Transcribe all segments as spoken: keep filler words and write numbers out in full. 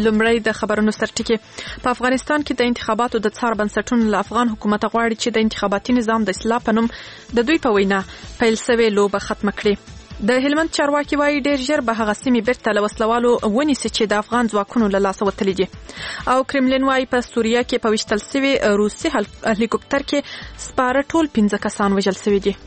لومړی د خبرونو سرټکی. په افغانستان کې د انتخاباتو د څار بنسټونو له افغان حکومت غواړي چې د انتخاباتي نظام د اصلاح په نوم د دوی په وینا پیل شوې لوبه ختمه کړي. د هلمند چارواکي وایي ډېر ژر به هغه سیمې بیرته له وسلوالو ونیسي چې د افغان ځواکونو له لاسه وتلي دي. او کرملین وایي په سوریه کې په ویشتل شوي روسي هلیکوپټر کې سپاره ټول پنځه کسان وژل شوي دي.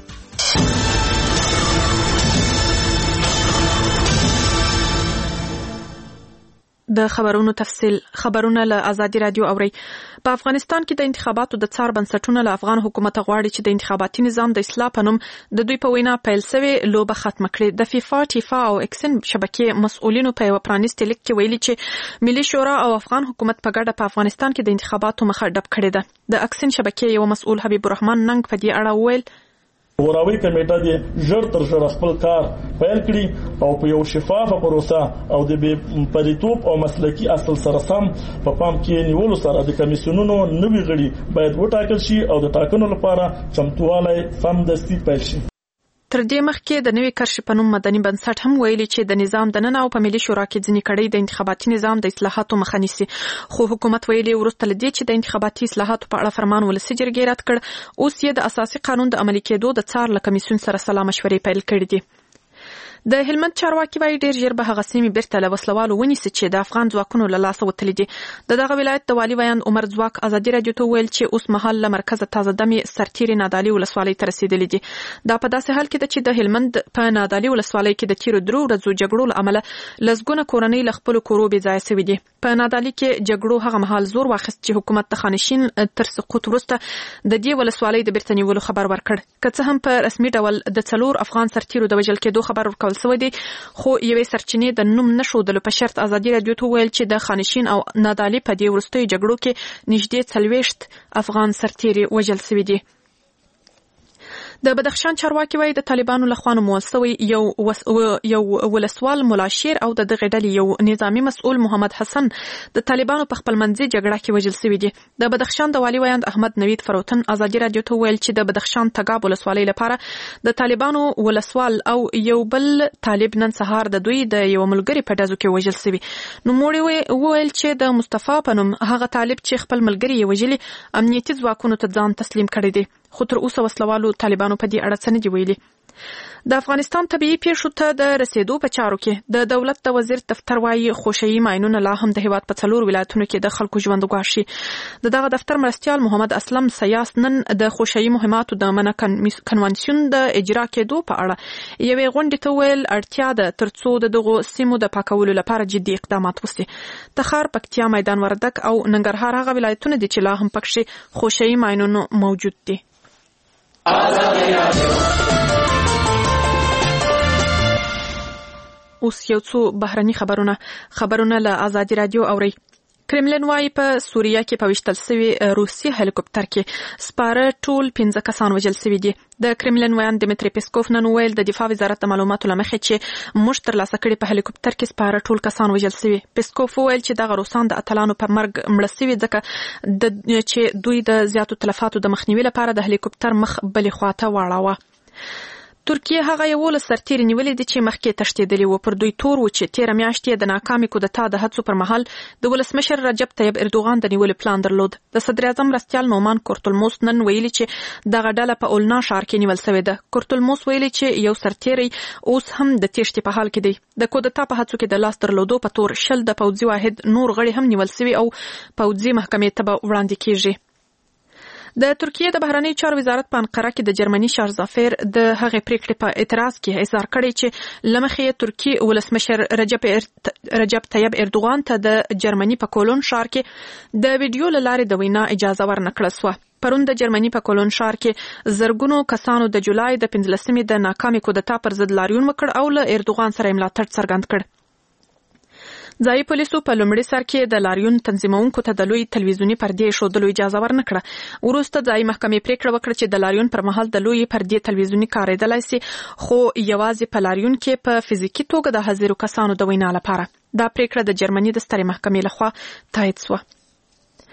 د خبرونو تفصیل. خبرونه له آزادي رادیو اوري. په افغانستان کې د انتخاباتو د څار بنسټونو له افغان حکومت غواړي چې د انتخاباتي نظام د اصلاح په نوم د دوی په وینا پیل شوې لوبه ختمه کړي. د فیفا، ټیفا او اکسن شبکې مسؤلینو په یو پرانیستي لیک کې ویلي چې ملي شورا او افغان حکومت په ګډه په افغانستان کې د انتخاباتو مخه ډب کړې ده. د اکسن شبکې یو مسؤل حبیب الرحمن ننګ په دې اړه وویل وراوي کمیټه دې ژر تر ژره خپل کار پیل کړي او په یو شفافه پروسه او د بې پریتوب او مسلکي اصل سره سم په پام کې نیولو سره د کمیسیونونو نوي غړي باید وټاکل شي او د ټاکنو لپاره چمتووالی سمدستي پیل شي. تر دې مخکې د نوي کرښې په نوم مدني بنسټ هم ویلي چې د نظام دننه او په ملي شورا کې ځینې کړۍ د انتخاباتي نظام د اصلاحاتو مخه نیسي. خو حکومت ویلي وروسته له دې چې د انتخاباتي اصلاحاتو په اړه فرمان ولسي جرګې رد کړ، اوس یې د اساسي قانون د عملي کېدو د څار له کمیسیون سره سلا مشورې پیل کړې دي. د هلمند چارواکي وایي ډېر ژر به هغه سیمې بیرته له وسلوالو ونیسي چې د افغان ځواکونو له لاسه وتلي دي. د دغه ولایت د والي ویاند عمر ځواک آزادي رادیو ته ویل چې اوس مهال له مرکزه تازه دمې سرتیري نادعلي ولسوالۍ ته رسېدلي دي. دا په داسې حال کې ده چې د هلمند په نادعلي ولسوالۍ کې د تیرو درو ورځو جګړو له امله لسګونه کورنۍ له خپلو کورو بې ځایه شوي دي. په نادعلي کې جګړو هغه مهال زور واخیست چې حکومت د خانشین تر سقوط وروسته د دې ولسوالۍ د بیرته نیولو خبر ورکړ. که څه هم په رسمي ډول د څلور افغان سرتیرو د وژل کېدو خبر ورکول شوی دی، خو یوې سرچینې د نوم نښودلو په شرط آزادي رادیو ته ویل چې د خانشین او نادعلي په دې وروستیو جګړو کې نږدې څلوېښت افغان سرتیري وژل شوي دي. د بدخشان چارواکي وایي د طالبانو لخوا نومول شوی یو وس یو ولسوال ملاشیر او د دغه ډلې یو نظامی مسؤل محمد حسن د طالبانو په خپلمنځي جګړه کې وژل شوی دي. د بدخشان د والي ویاند احمد نوید فروتن آزادي رادیو ته ویل چې د بدخشان تګاب ولسوالۍ لپاره د طالبانو ولسوال او یو بل طالب نن سهار د دوی د یو ملګری په ډزو کې وژل شوی. نوموړي وویل چې د مصطفی په نوم هغه طالب چې خپل ملګری یې وژلي امنیتي ځواکونو ته ځان تسلیم کړی دی، خو تر اوسه وسلوالو طالبانو په دې اړه څه نه دي ویلي. د افغانستان طبيعي پیښو ته د رسیدو په چارو کې د دولت د وزیر دفتر وايي خوشحالي ماینونه لا هم د هیواد په څلور ولایتونو کې د خلکو ژوند ګواښي. د دغه دفتر مرستیال محمد اسلم سیاس نن د خوشحالي مهماتو د منع کنوانسیون د اجرا کېدو په اړه یوې غونډې ته ویل اړتیا ده ترڅو د دغو سیمو د پاکولو لپاره جدي اقدامات وشي. تخار، پکتیا، میدان وردګ او ننګرهار هغه ولایتونه دي چې لا هم پکښې خوشحالي ماینونه موجود دي. اوس یو څو بهرني خبرونه خبرونه له آزادي رادیو اوري. کرملین وایي په سوریه کې په ویشتل شوي روسي هلیکوپټر کې سپاره ټول پنځه کسان وژل شوي دي. د کرملین ویاند دمیتری پیسکوف نن ویل د دفاع وزارت د معلوماتو له مخې چې موږ ترلاسه کړي په هلیکوپټر کې سپاره ټول کسان وژل شوي. پیسکوف ویل چې دغه روسان د اتلانو په مرګ مړه شوي ځکه د چې دوی د زیاتو تلفاتو د مخنیوي لپاره د هلیکوپټر مخ بلې خواته واړاوه. ترکیه هغه یولس سرتیري نیولې دي چې مخکې تښتېدلي وو. پر دوی تور و چې تېره میاشت یې د ناکامې کودتا د هڅو پر مهال د ولسمشر رجب طیب اردوغان د نیولې پلان درلود. د صدر اعظم مرستیال نومان کورتلموس نن ویلي چې دغه ډله په اولنا ښار کې نیول شوې ده. کورتلموس ویلي چې یو سرتیری اوس هم د تېښتې په حال کې دی. د کودتا په هڅو کې د لاس درلودو په تور شل د پوځي واحد نور غړي هم نیول شوي او پوځي محکمې ته به وړاندې کیږي. د ترکیه د بهرنی چارو وزارت په انقره کې د جرمني شارزافیر د هغې پریکړې په اعتراض کې اظهار کړی چې له مخې یې ترکیه ولسمشر رجب رجب طیب اردوغان ته د جرمني په کولون ښار کې د ویډیو له لارې د وینا اجازه ورنکړه سوه. پرون د جرمني په کولون ښار کې زرګونو کسانو د جولای د پنځلسمې د ناکامې کودتا پر ضد لاریون وکړ او له اردوغان سره ملاتړ څرګند کړ. ځایي پولیسو په لومړي سر کې د لاریون تنظیمونکو ته د لوی تلویزیوني پردې ښودلو اجازه ورنکړه. وروسته ځایي محکمې پریکړه وکړه چې د لاریون پر مهال د لوی پردې تلویزیوني کارېدلی سي، خو یوازې په لاریون کې په فزیکي توګه د حاضرو کسانو د وینا لپاره. دا پریکړه د جرمني د سترې محکمې لخوا تایید شوه.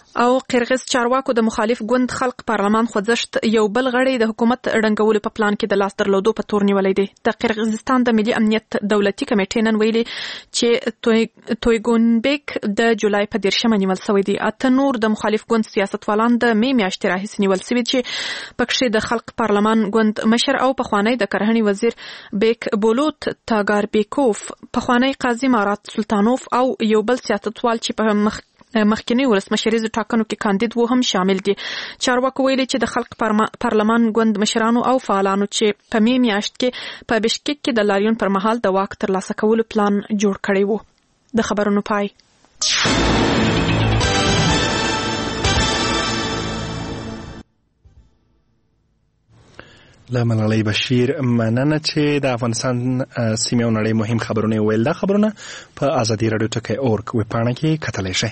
او قرغیز چارواکو د مخالف ګوند خلق پارلمان خوځښت یو بل غړی د حکومت ړنګولو په پلان کې د لاس درلودو په تور نیولې دي. د قرغیزستان د ملي امنیت دولتي کمیټې نن ویلي چې تویګونبیک د جولای په دیرشمه نیول شوی دی. اته نور د مخالف ګوند سیاستوالان د می میاشتې راهیسې نیول شوي چې پکښې د خلق پارلمان ګوند مشر او پخوانی د کرهنې وزیر بیک بولوت تاګاربیکوف، پخوانی قاضي مارات سلطانوف او یو بل سیاستوال چې په مخ مخکنی ولسمشریزو ټاکنو کې کاندید وو هم شامل دي. چارواکو ویلي چې د خلق پارلمان ګوند مشرانو او فعالانو چې په می میاشت کې په بشکک کې د لاریون پر مهال د واک ترلاسه کولو پلان جوړ کړی وو. د خبرونو پای. له ملالۍ بشیر مننه چې د افغانستان سیمې او نړۍ مهم خبرونه ویل. دا خبرونه په ازادي راډیو ټکی اورګ ویبپاڼه کې کتلی شئ.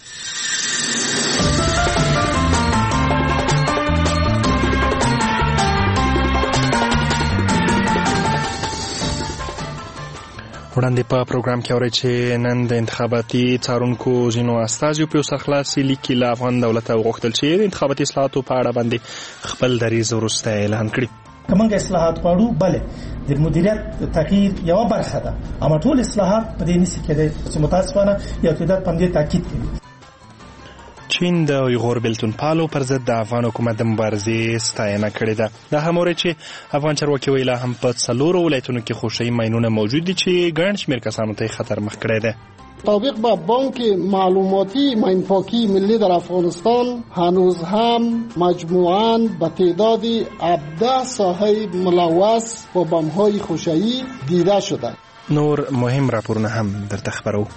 وړاندې په پروګرام کې اورئ چې نن د انتخاباتي څارونکو ځینو استازیو په یو سرخلاصي لیک کې له افغان دولت غوښتل چې د انتخاباتي اصلاحاتو په اړه باندې خپل دریځ وروسته اعلان کړي. کومه اصلاحات غواړو؟ بله د مدیریت تغییر یو برخه ده، اما ټول اصلاحات په دې نشي کېدای چې متاسفانه یو تعداد په دې تاکید کوي. چین د اویغور بیلتون پالو پر ضد د افغان حکومت د مبارزې ستاینه کړې ده. دا هم اورئ چې افغان چارواکي ویل هم په څلورو ولایتونو کې خوشي ماینونه موجود دي چې ګڼ شمېر کسانو ته خطر مخ کړی دی. مطابق با بانک معلوماتی ماینپاکی ملی در افغانستان هنوز هم مجموعاً به تعداد هفده ساحه ملوث با بمب‌های خوشایی دیده شده. نور مهم راپورونه هم درته خبرو.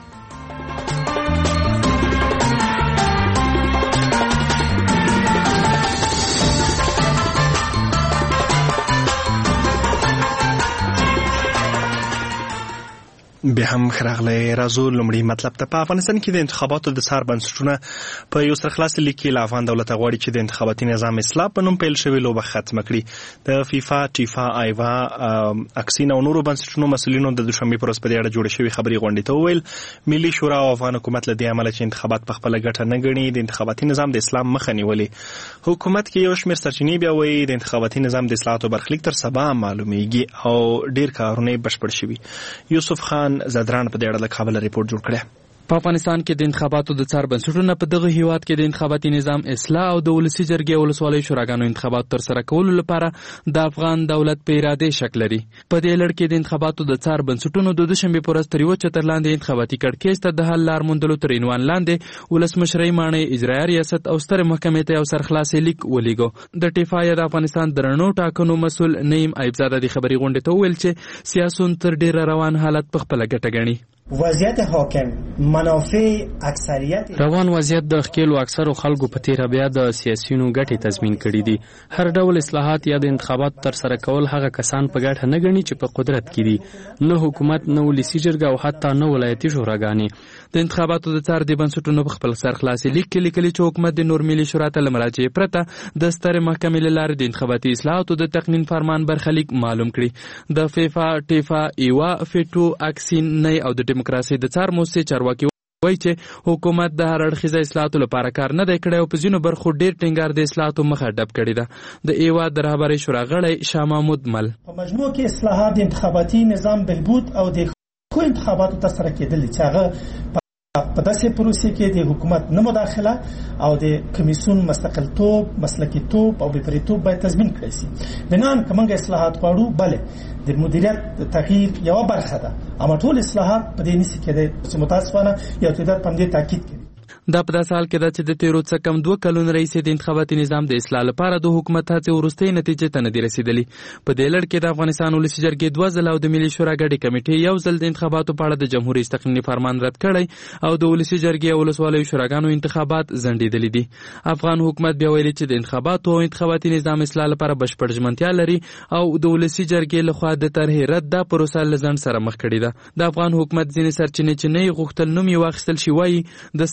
به هم خراغله رازو لمړی مطلب ته په افغانستان کې د انتخاباتو د څار بنسټونه په یو سرخلاص لیک کې افغان دولت غواړي چې د انتخاباتي نظام اصلاح په نوم پیل شوی لوبه ختم کړي. د فیفا، ټیفا، آیوا، اکسین او نورو بنسټونو مسؤلینو د دوشنبه پر ورځ په دې اړه جوړ شوی خبري غونډې ته وویل ملي شورا او افغان حکومت له دې عمله چې انتخابات په خپل ګټه نه ګڼي د انتخاباتي نظام د اسلام مخه نیولې. حکومت کې یو شمېر سرچینې بیا وایي د انتخاباتي نظام د اصلاحاتو برخلیک تر سبا معلومیږي او ډیر کارونه بشپړ شوي. یوسف خان زدران په دې اړه کابل ریپورت جوړ کړی. په افغانستان کې د انتخاباتو د څار بنسټونه په دغه هیواد کې د انتخاباتي نظام اصلاح او د ولسي جرګې او ولسوالۍ شوراګانو انتخابات تر سره کولو لپاره د افغان دولت په اراده شک لري. په دې لړ کې د انتخاباتو د څار بنسټونو د دوشنبه پر ورځ تر یو چتر لاندې انتخاباتي کړکېچ ته د حل لار موندلو تر عنوان لاندې ولسمشرۍ ماڼۍ اجرایه ریاست او سترې محکمې ته یو سرخلاصي لیک ولیږو. د ټیفا یا د افغانستان د رڼو ټاکنو مسؤل نعیم ایبزاده د خبري غونډې ته وویل چې سیاسون تر ډیره روان حالت په خپله ګټه ګڼي. وضعیت حاکم منافع اکثریت روان وضعیت د خپل اکثرو خلکو په تیر بیا د سیاسيونو ګټې تضمین کړي دي. هر ډول اصلاحات یا د انتخابات تر سره کول هغه کسان په ګټه نه ګڼي چې په قدرت کې دي، نه حکومت، نه ولسي جرګه او حتی نه ولایتي شوراګانې. د انتخاباتو د څار د بنسټونو په خپل سرخلاصي لیک کې لیکلي چې حکومت د نور ملي شورا ته لمراجعه پرته د ستر محکمې لاره د انتخاباتي اصلاحاتو د تقنین فرمان برخلیک معلوم کړي. د فیفا، ټیفا، ایوا، فیټو، اکسین، نه او د دیموکراسي د څار موسسې چارواکي وایي چې حکومت د هر اړخیزه اصلاحاتو لپاره کار نه دی کړی او په ځینو برخو ډیر ټینګار د اصلاحاتو مخه ډب کړې ده. د ایوا د رهبرۍ شورا غړی شاه محمود مل په مجموع کې اصلاحات د انتخاباتي نظام بهبود او د خو انتخاباتو تر سره کېدل چې هغه په داسې پروسې کې د حکومت نه مداخله او د کمیسیون مستقلتوب، مسلکیتوب او بېپریتوب باید تضمین کړی شي. بنان کومه اصلاحات غواړو؟ بله د مدیریت تغییر یو برخه ده، اما ټول اصلاحات په دې نشي کېدای چې متاسفانه یو تعداد په دې تاکید کوي. دا په داسې حال کې ده چې د تیرو څه کم دوه کلونو راهیسې د انتخاباتي نظام د اصلاح لپاره د حکومت هڅې وروستۍ نتیجې ته نه دي رسېدلي. په دې لړ کې د افغانستان ولسي جرګې دوه ځله او د ملي شورا ګډې کمیټې یو ځل د انتخاباتو په اړه د جمهوریت تقنیني فرمان رد کړی او د ولسي جرګې او ولسوالیو شوراګانو انتخابات ځنډېدلي دي. افغان حکومت بیا ویلي چې د انتخاباتو او انتخاباتي نظام اصلاح لپاره بشپړ ژمنتیا لري او د ولسي جرګې لخوا د طرحې رد دا پروسه له ځنډ سره مخ کړې ده. د افغان حکومت ځینې سرچینې چې نه یې غوښتل نوم یې واخیستل شي وایي د سترې محکمې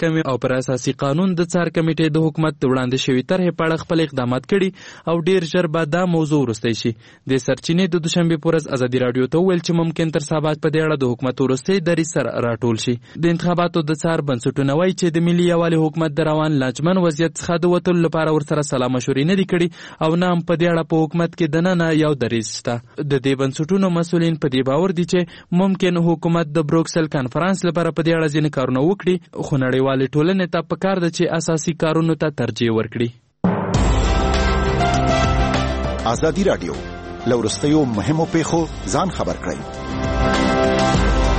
محکمې او پر اساسي قانون د څار کمیټې د حکومت د وړاندې شوي طرحې په اړه خپل اقدامات کړي او ډیر ژر به دا موضوع وروستی شي. د سرچینې د دوشنبې په ورځ ازادي راډیو ته وویل چې ممکن تر سبا په دې اړه د حکومت وروستی دریځ سره راټول شي. د انتخاباتو د څار بنسټونه وایي چې د ملي یووالي حکومت د روان لاجمن وضعیت څخه د وتلو لپاره ورسره سلا مشورې نه دي کړي او نه هم په دې اړه په حکومت کې دننه یو دریځ شته. د دې بنسټونو مسؤلین په دې باور دي چې ممکن حکومت د بروکسل کانفرنس لپاره په دې اړه ځینې کارونه وکړي، خو نړیوالې ټولنې ته پکار ده چې اساسي کارونو ته ترجیح ورکړي. ازادي راډیو لورستیو مهمو پیښو ځان خبر کړئ.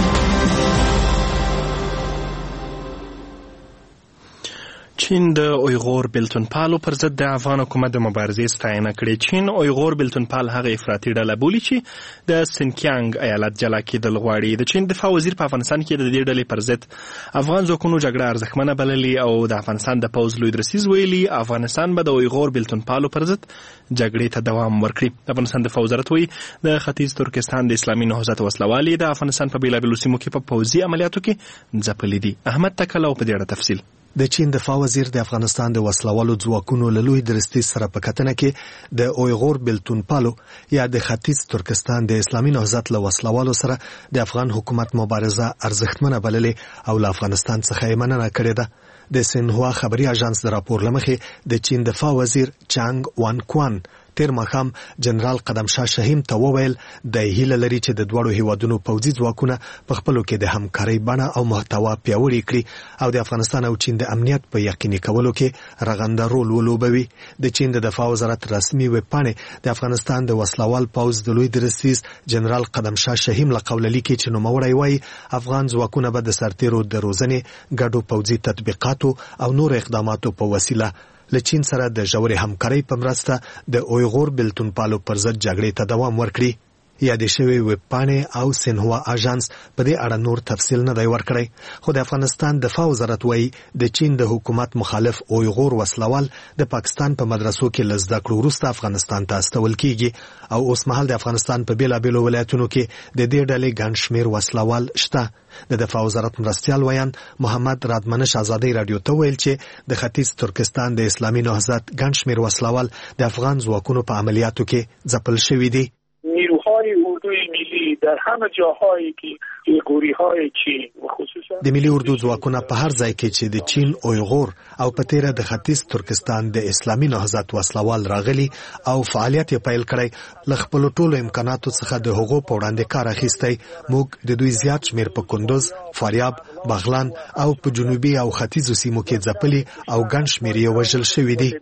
چین د اویغور بلتونپالو پر ضد د افغان حکومت د مبارزې ستاینه کړې. چین اویغور بلتونپال هغه افراطي ډله بولي چې د سینکیانګ ایالت جلا کېدل غواړي. د چین دفاع وزیر په افغانستان کې د دې ډلې پر ضد افغان ځواکونو جګړه ارزښتمنه بللې او د افغانستان د پوځ لوی درسیز ویلي افغانستان به د اویغور بلتونپالو پر ضد جګړې ته دوام ورکړي. د افغانستان دفاع وزارت وایي د ختیځ ترکستان د اسلامي نهضت وسلوالې د افغانستان په بیلابیلو سیمو کې په پوځي عملیاتو کې ځپلي دي. احمد تکل او په دې اړه تفصیل. د چین دفاع وزیر د افغانستان د وسلوالو ځواکونو له لوی درستیز سره په کتنه کې د اویغور بلتونپالو یا د ختیځ ترکستان د اسلامي نهضت له وسلوالو سره د افغان حکومت مبارزه ارزښتمنه بللې او له افغانستان څخه یې مننه کړې ده. د سینهوا خبري اژانس د راپور لمخې د چین دفاع وزیر چانګ وان کوان تیر ماښام جنرال قدمشاه شهیم ته وویل د هیله لري چې د دوړو هیوادونو پوځي ځواکونه په خپلو کې د همکارۍ بڼه او محتوا پیاوړې کړي او د افغانستان او چین د امنیت په یقیني کولو کې رغنده رول ولوبوي. د چین د دفاع وزارت رسمي ویب پاڼې د افغانستان د وسلوال پوځ د لوی درستیز جنرال قدمشاه شهیم له قوله لیکي چې نوموړی وایي افغان ځواکونه به د سرتیرو د روزنې ګډو پوځي تطبیقاتو او نور اقداماتو په وسیله له چین سره د ژورې همکارۍ په مرسته د اویغور بلتونپالو پر ضد جګړې ته دوام ورکړي. یادې شوې ویب پاڼې او سینهوا اژانس په دې اړه نور تفصیل نه دی ورکړی، خو د افغانستان دفاع وزارت وایي د چین د حکومت مخالف اویغور وسلوال د پاکستان په مدرسو کې له زده کړو وروسته افغانستان ته استول کیږي او اوس مهال د افغانستان په بیلابیلو ولایتونو کې د دې ډلې ګڼ شمېر وسلوال شته. د دفاع وزارت مرستیال ویان محمد رادمنش ازادي رادیو ته ویل چې د ختیځ ترکستان د اسلامي نهضت ګڼ شمېر وسلوال د افغان ځواکونو په عملیاتو کې ځپل شوي دي. نیروهای اردوی ملی در همه جاهایی که ایغوری‌های چین و خصوصا د ملي اردو ځواکونه په هر ځای کې چې د چین اویغور او په تیره د ختیځ ترکستان د اسلامي نهضت وسلوال راغلي او فعالیت یې پیل کړی له خپلو ټولو امکاناتو څخه د هغو په وړاندې کار اخیستی. موږ د دوی زیات شمېر په کندوز، فاریاب، بغلان او په جنوبي او ختیځو سیمو کې ځپلي او ګڼ شمېر یې وژل شوي دي.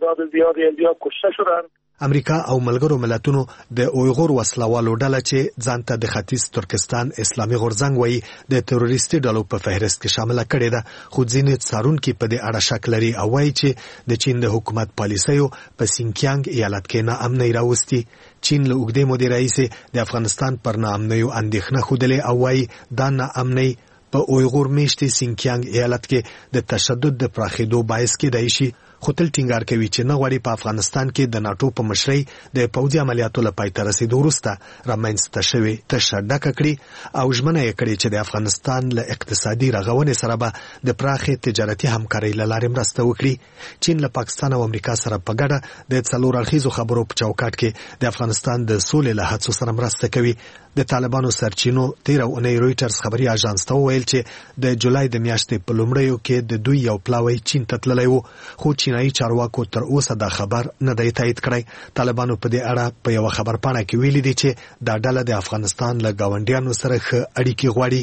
امریکا او ملګرو ملتونو د اویغور وسلوالو ډله چې ځان ته د ختیځ ترکستان اسلامي غورځنګ وایي د تروریستي ډلو په فهرست کې شامله کړې ده، خو ځینې څارونکي په دې اړه شک لري او وایي چې د چین د حکومت پالیسیو په سینکیانګ ایالت کې ناامنۍ راوستي. چین له اوږدې مودې راهیسې د افغانستان پر ناامنیو اندېښنه ښودلې او وایي دا ناامنۍ په اویغور میشتې سینکیانګ ایالت کې د تشدد د پراخېدو باعث کېدای شي، خو تل ټینګار کوي چې نه غواړي په افغانستان کې د ناټو په مشرۍ د پوځي عملیاتو له پای ته رسېدو وروسته رامنځته شوې تشه ډکه کړي او ژمنه یې کړې چې د افغانستان له اقتصادي رغونې سره به د پراخې تجارتي همکارۍ له لارې مرسته وکړي. چین له پاکستان او امریکا سره په ګډه د څلور اړخیزو خبرو په چوکاټ کې د افغانستان د سولې له هڅو سره مرسته کوي. د طالبانو سرچینو تیره اونۍ رویټرز خبري اژانس ته وویل چې د جولای د میاشتې په لومړیو کې د دوی یو پلاوی چین ته تللی و، خو چینایي چارواکو تر اوسه دا خبر نه دی تایید کړی. طالبانو په دې اړه په یوه خبرپاڼه کې ویلي دي چې دا ډله د افغانستان له ګاونډیانو سره ښه اړیکې غواړي.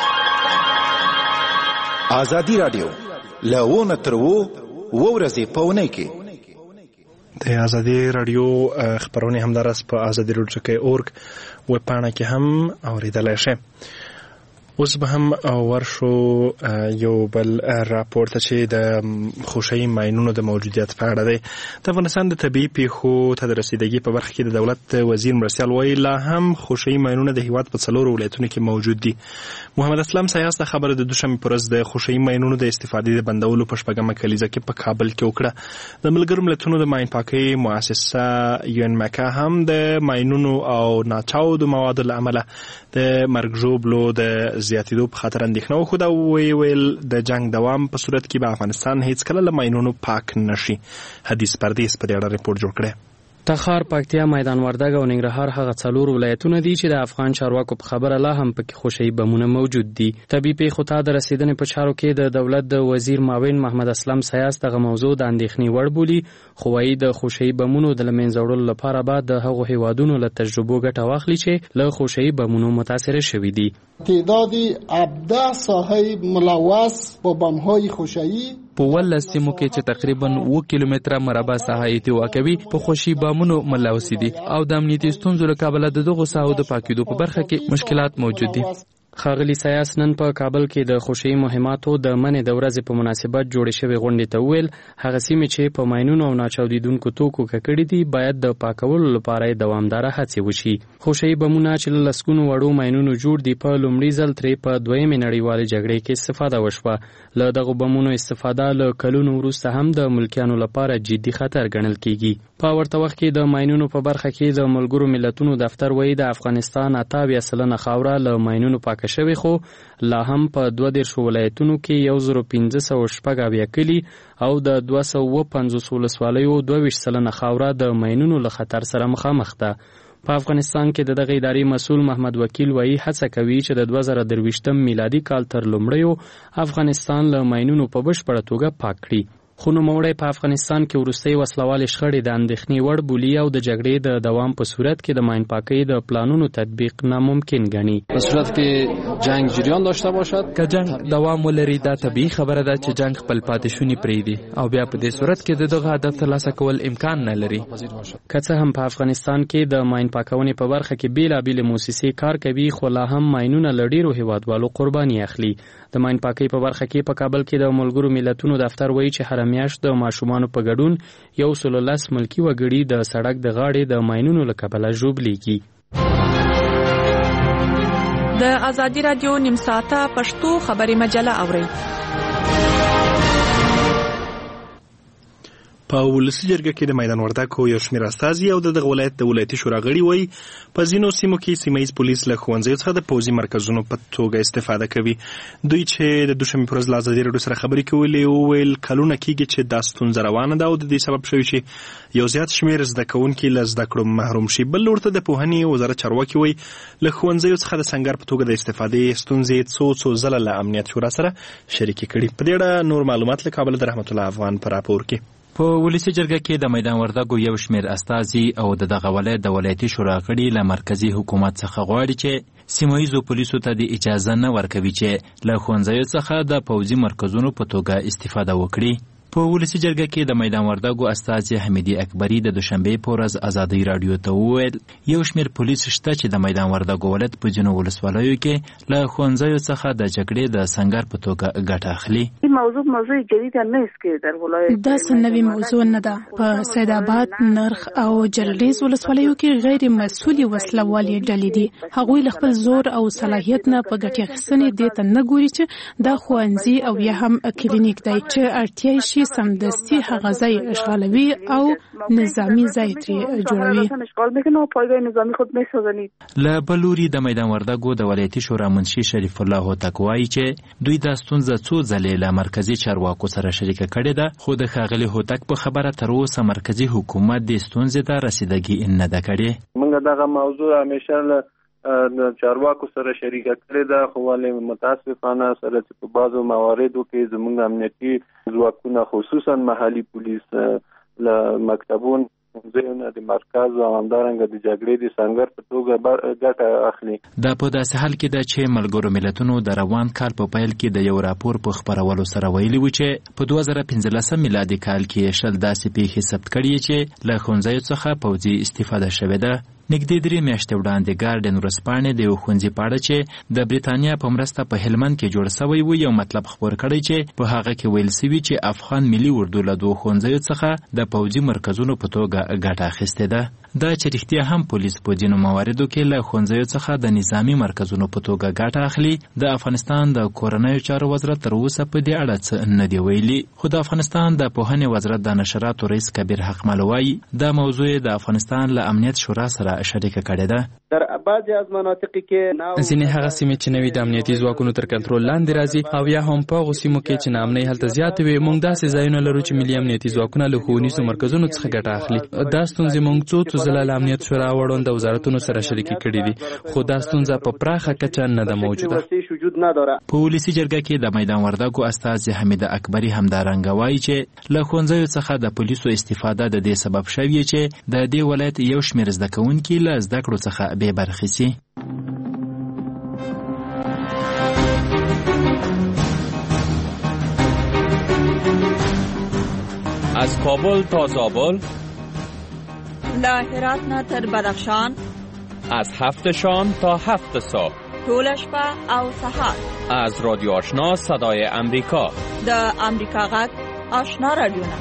ازادي راډیو له ونه تر و ورځې په اونۍ کې د ازادي راډیو خبرونه همدارس په ازادي راډیو کې اورګ ویب پاڼه کې هم اوریدلای شئ. اوس به هم ورشو یو بل راپور ته چې د خوشي ماینونو د موجودیت په اړه دی. د افغانستان د طبي پیښو ته د رسیدګۍ په برخه کې د دولت وزیر مرستیال وایي لا هم خوشي ماینونه د هیواد په څلورو ولایتونو کې موجود دي. محمد اسلام سیاس د خبره د دوشنبه پر ورځ د خوشي ماینونو د استفادې د بندولو په شپږمه کلیزه کې په کابل کې وکړه. د ملګرو ملتونو د ماین پاکۍ مؤسسه یو ان مکا هم د ماینونو او ناچاودو موادو له امله د مرګ ژوبلو د زیاتېدو په خاطر اندېښنه وښوده او ویل د جنگ دوام په صورت کې به افغانستان هیڅکله له ماینونو پاک نشي. حدیث پردیس په دې اړه ریپورت جوړ کړی. تخار، پکتیا، میدان وردګ او ننګرهار هغه څلور ولایتونه دي چې د افغان چارواکو په خبره لا هم پکې خوشي بمونه موجود دي. طبي پیښو ته د رسیدنې په چارو کې د دولت د وزیر معاون محمد اسلم سیاس دغه موضوع د اندېښنې وړ بولي، خو وايي د خوشي بمونو د لمنځه وړلو لپاره به د هغو هیوادونو له تجربو ګټه واخلي چې له خوشي بمونو متاثر شوي دي. تعداد هفده ساحه ملوث با بم‌های خوشایی په ولس سیمو کې چې تقریبا اوه کیلومتره مربع ساحه احتوا کوي په خوشي بامونو ملوث دي او د امنیتي ستونزو له کبله د دغو ساحو د پاکیدو په برخه کې مشکلات موجود دي. ښاغلي سیاس نن په کابل کې د خوشي مهماتو د منې د ورځې په مناسبت جوړې شوې غونډې ته وویل هغه سیمې چې په ماینونو او ناچاودیدونکو توکو ککړې دي باید د پاکولو لپاره دوامداره هڅې وشي. خوشي بمونه چې له لسګونو وړو ماینونو جوړ دي په لومړي ځل ترې په دویمې نړیوالې جګړې کې استفاده وشوه. له دغو بمونو استفاده له کلونو وروسته هم د ملکیانو لپاره جدي خطر ګڼل کیږي. په ورته وخت کې د ماینونو په برخه کې د ملګرو ملتونو دفتر وایي د افغانستان اته اویا سلنه خاوره له ماینونو پاکه شوې، خو لا هم په دوه دېرش ولایتونو کې یو زر پنځه سوه شپږ اویا کلي او د دوه سوه اووه پنځوس ولسوالیو دوه ویشت سلنه خاوره د ماینونو له خطر سره مخامخ ده. په افغانستان کې د دغه ادارې مسؤل محمد وکیل وایي هڅه کوي چې د دوه زره درویشتم میلادي کال تر لومړیو افغانستان له ماینونو په بشپړه توګه پاک کړي. خو نوموړی په افغانستان کې وروستۍ وسلوالې شخړې د اندېښنې وړ بولي او د جګړې د دوام په صورت کې د ماین پاکۍ د پلانونو تطبیق ناممکن ګڼي. په صورت کې جنگ جریان داشته باشد که جنگ دوام ولري دا طبیعي خبره ده چې جنگ خپل پاتې شوني پرېږدي او بیا په دې صورت کې د دغه هدف ترلاسه کول امکان نه لري. که څه هم په افغانستان کې د ماین پاکونې په برخه کې بېلابېلې موسسې کار کوي، خو لا هم ماینونه له ډېرو هیوادوالو قرباني اخلي. د ماین پاکۍ په برخه کې په کابل کې د ملګرو ملتونو دفتر وایي چې هره میاشت د ماشومانو په ګډون یو سل لس ملکي وګړي د سړک د غاړې د ماینونو له کبله ژوبلیږي. د ازادي راډیو نیم ساعته پښتو خبري مجله اورئ. په ولسي جرګه کې د میدان وردګو یو شمېر استازي او د دغه ولایت د ولایتي شورا غړي وایي په ځینو سیمو کې سیمه ییز پولیس له ښوونځیو څخه د پوځي مرکزونو په توګه استفاده کوي. دوی چې د دوشنبې پر ورځ له ازادي راډیو سره خبرې کولې وویل کلونه کېږي چې دا ستونزه روانه ده او د دې سبب شوی چې یو زیات شمېر زده کوونکي له زده کړو محروم شي. بل ورته د پوهنې وزارت چارواکي وایي له ښوونځیو څخه د سنګر په توګه د استفادې ستونزې څو څو ځله له امنیت شورا سره شریکې کړي. په دې اړه نور معلومات له کابل د رحمت الله افغان په راپور کې. په ولسي جرګه کې د میدان وردګو یو شمېر استازي او د دغه ولایت د ولایتي شورا غړي له مرکزي حکومت څخه غواړي چې سیمه ییزو پولیسو ته د اجازه نه ورکوي چې له ښوونځیو څخه د پوځي مرکزونو په توګه استفاده وکړي. په ولسي جرګه کې د میدان وردګو استازي حمیدي اکبري د دوشنبې په ورځ ازادي راډیو ته وویل یو شمېر پولیس شته چې د میدان وردګو ولایت په ځینو ولسوالیو کې له ښوونځیو څخه د جګړې د سنګر په توګه ګټه اخلي. این موضوع موضوع جدید نیست که در ولایت دا سنوي موضوع نه ده. په سید آباد، نرخ او جلریز ولسوالیو کې غیر مسؤلې وسلوالې ډلې دي. هغوی له خپل زور او صلاحیت نه په ګټې اخیستنې دې ته نه ګوري چې دا ښوونځي او یا هم کلینیک دی چې اړتیا شي سمدستي هغه ځای اشغالوي او نظامی ځای ترې جوړوي. له بل لوري د میدان وردګو د ولایتي شورا منشي شریف الله هوتک وایي چې دوی دا ستونزه څو ځلې له مرکزي چارواکو سره شریکه کړې ده، خو د ښاغلي هوتک په خبره تر اوسه مرکزي حکومت دې ستونزې ته رسیدګي نه ده کړې. موږ دغه موضوع همیشه له د چارواکو سره شریکه کړې ده، خو ولې متاسفانه سره چې په بعضو مواردو کې زموږ امنیتي ځواکونه خصوصا محلي پولیس له مکتبونو ځایونه د مرکز او همدارنګه د جګړې د سنګر په توګه ګټه اخلي. دا په داسې حال کې ده چې ملګرو ملتونو د روان کال په پیل کې د یو راپور په خپرولو سره ویلي و چې په دوه زره پنځلسم میلادي کال کې شل داسې پیښې ثبت کړي چې له ښوونځیو څخه پوځي استفاده شوې ده. نږدې درې میاشتې وړاندې ګارډین ورځپاڼې د یو ښوونځي په اړه چې د بریتانیا په مرسته په هلمند کې جوړ سوی و یو مطلب خپور کړی چې په هغه کې ویل سوي چې افغان ملي اردو له دوو ښوونځیو څخه د پوځي مرکزونو په توګه ګټه اخیستې ده. دا چې رښتیا هم پولیس په ځینو مواردو کې له ښوونځیو څخه د نظامي مرکزونو په توګه ګټه اخلي، د افغانستان د کورنیو چارو وزارت تر اوسه په دې اړه څه نه دی ویلي. خو د افغانستان د پوهنې وزارت د نشراتو رئیس کبیر حقمل وایي دا موضوع د افغانستان له امنیت شورا سره شریکه کړې ده. در بعضی از مناطق کې ځینې هغه سیمې چې نوې د امنیتي ځواکونو تر کنټرول لاندې راځي او یا هم په هغو سیمو کې چې ناامنۍ هلته زیاتې وي، موږ داسې ځایونه لرو چې ملي امنیتي ځواکونه له ښوونیزو مرکزونو څخه ګټه اخلي. دا ستونزې موږ څو څو ځله له امنیت شورا وړاندې د وزارتونو سره شریکې کړې دي، خو دا ستونزه په پراخه کچه نه ده موجوده. په ولسي جرګه کې د میدان وردګو استازي حمید اکبري همدارنګه وایي چې له ښوونځیو څخه د پولیسو استفاده د دې سبب شوې چې د دې ولایت یو شمېر زده کوونکي له زده کړو څخه بې برخې سي. از کابل تا زابل، له هرات نه تر بدخشان، از هفت شام تا هفت صبح، طول شپه او سهار، از رادیو آشنا صدای امریکا، د امریکا غږ آشنا رادیوونه.